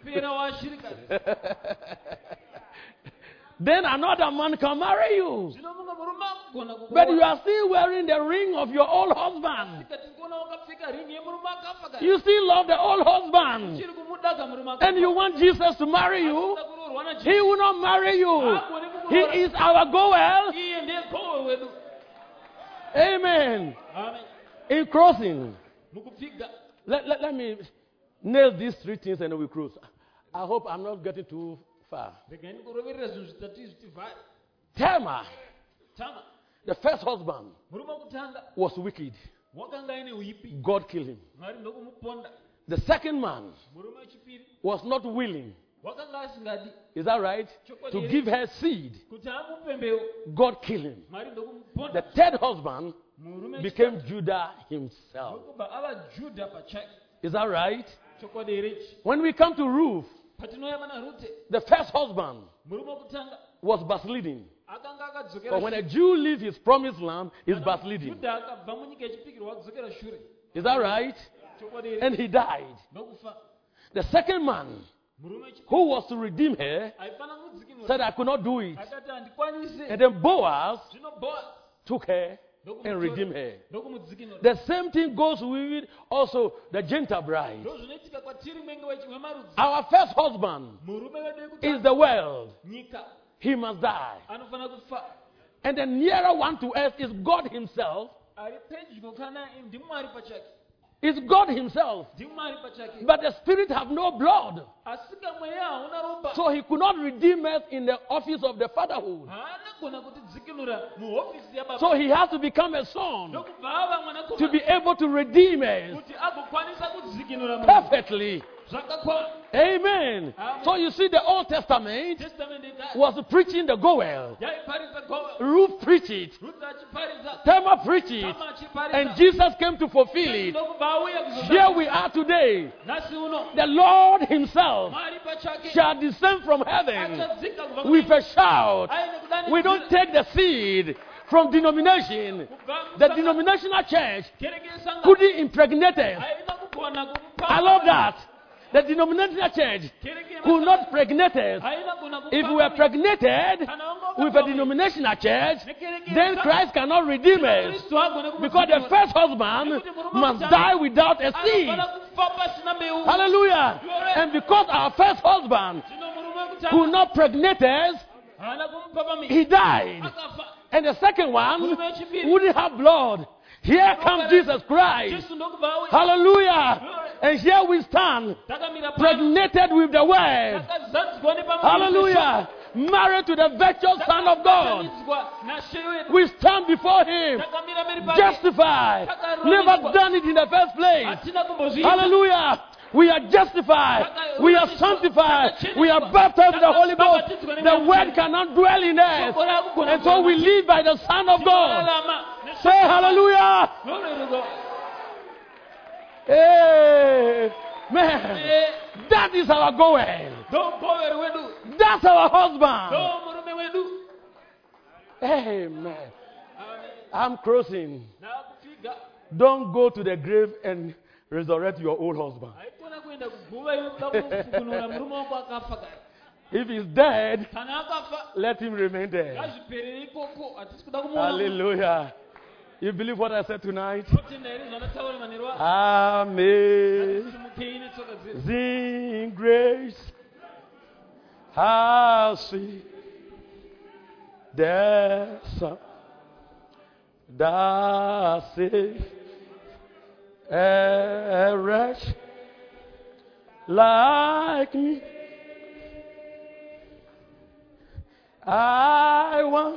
Then another man can marry you. But you are still wearing the ring of your old husband. You still love the old husband. And you want Jesus to marry you. He will not marry you. He is our goel. Amen. In crossing, let, let, let me nail these three things and we close. I hope I'm not getting too far. Tamar, the first husband, was wicked. God killed him. The second man was not willing. Is that right? To give her seed. God killed him. The third husband became Judah himself. Is that right? When we come to Ruth, the first husband was backsliding. But when a Jew leaves his promised land, he's backsliding. Is that right? And he died. The second man, who was to redeem her, said, I could not do it. And then Boaz took her and redeemed her. The same thing goes with also the Gentile bride. Our first husband is the world. He must die. And the nearer one to us is God himself. It's God himself. But the spirit have no blood. So he could not redeem us in the office of the fatherhood. So he has to become a son to be able to redeem us perfectly. Amen. So you see, the Old Testament was preaching the goel. Ruth preached it. Tamar preached it. And Jesus came to fulfill it. Here we are today. The Lord himself shall descend from heaven with a shout. We don't take the seed from denomination. The denominational church couldn't impregnate us. I love that. The denominational church could not pregnate us. If we were pregnated with a denominational church, then Christ cannot redeem us. Because the first husband must die without a seed. Hallelujah. And because our first husband could not pregnate us, he died. And the second one wouldn't have blood. Here comes Jesus Christ. Hallelujah. And here we stand, pregnated with the word. Hallelujah. married to the virtuous Son of God. We stand before Him, justified, never done it in the first place. Hallelujah. We are justified. We are sanctified. We are baptized in the Holy Ghost. The Word cannot dwell in us. And so we live by the Son of God. Say hallelujah. Amen. That is our going. That's our husband. Amen. I'm crossing. Don't go to the grave and resurrect your old husband. If he's dead, let him remain dead. Hallelujah. You believe what I said tonight? Amazing grace, how sweet the sound that saved a wretch like me. I want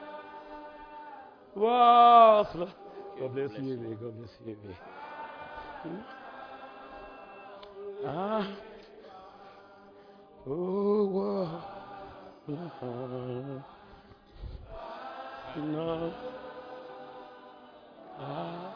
was lost. God bless you, baby. God bless you, baby. Hmm? Ah, oh, wow. No. Ah.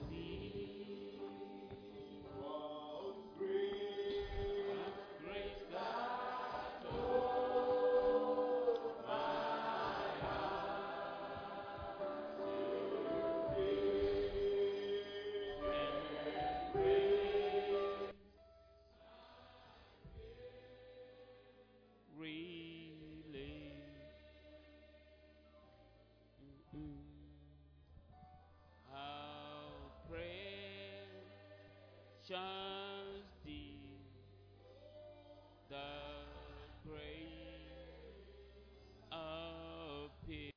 Shines thee the grace of peace.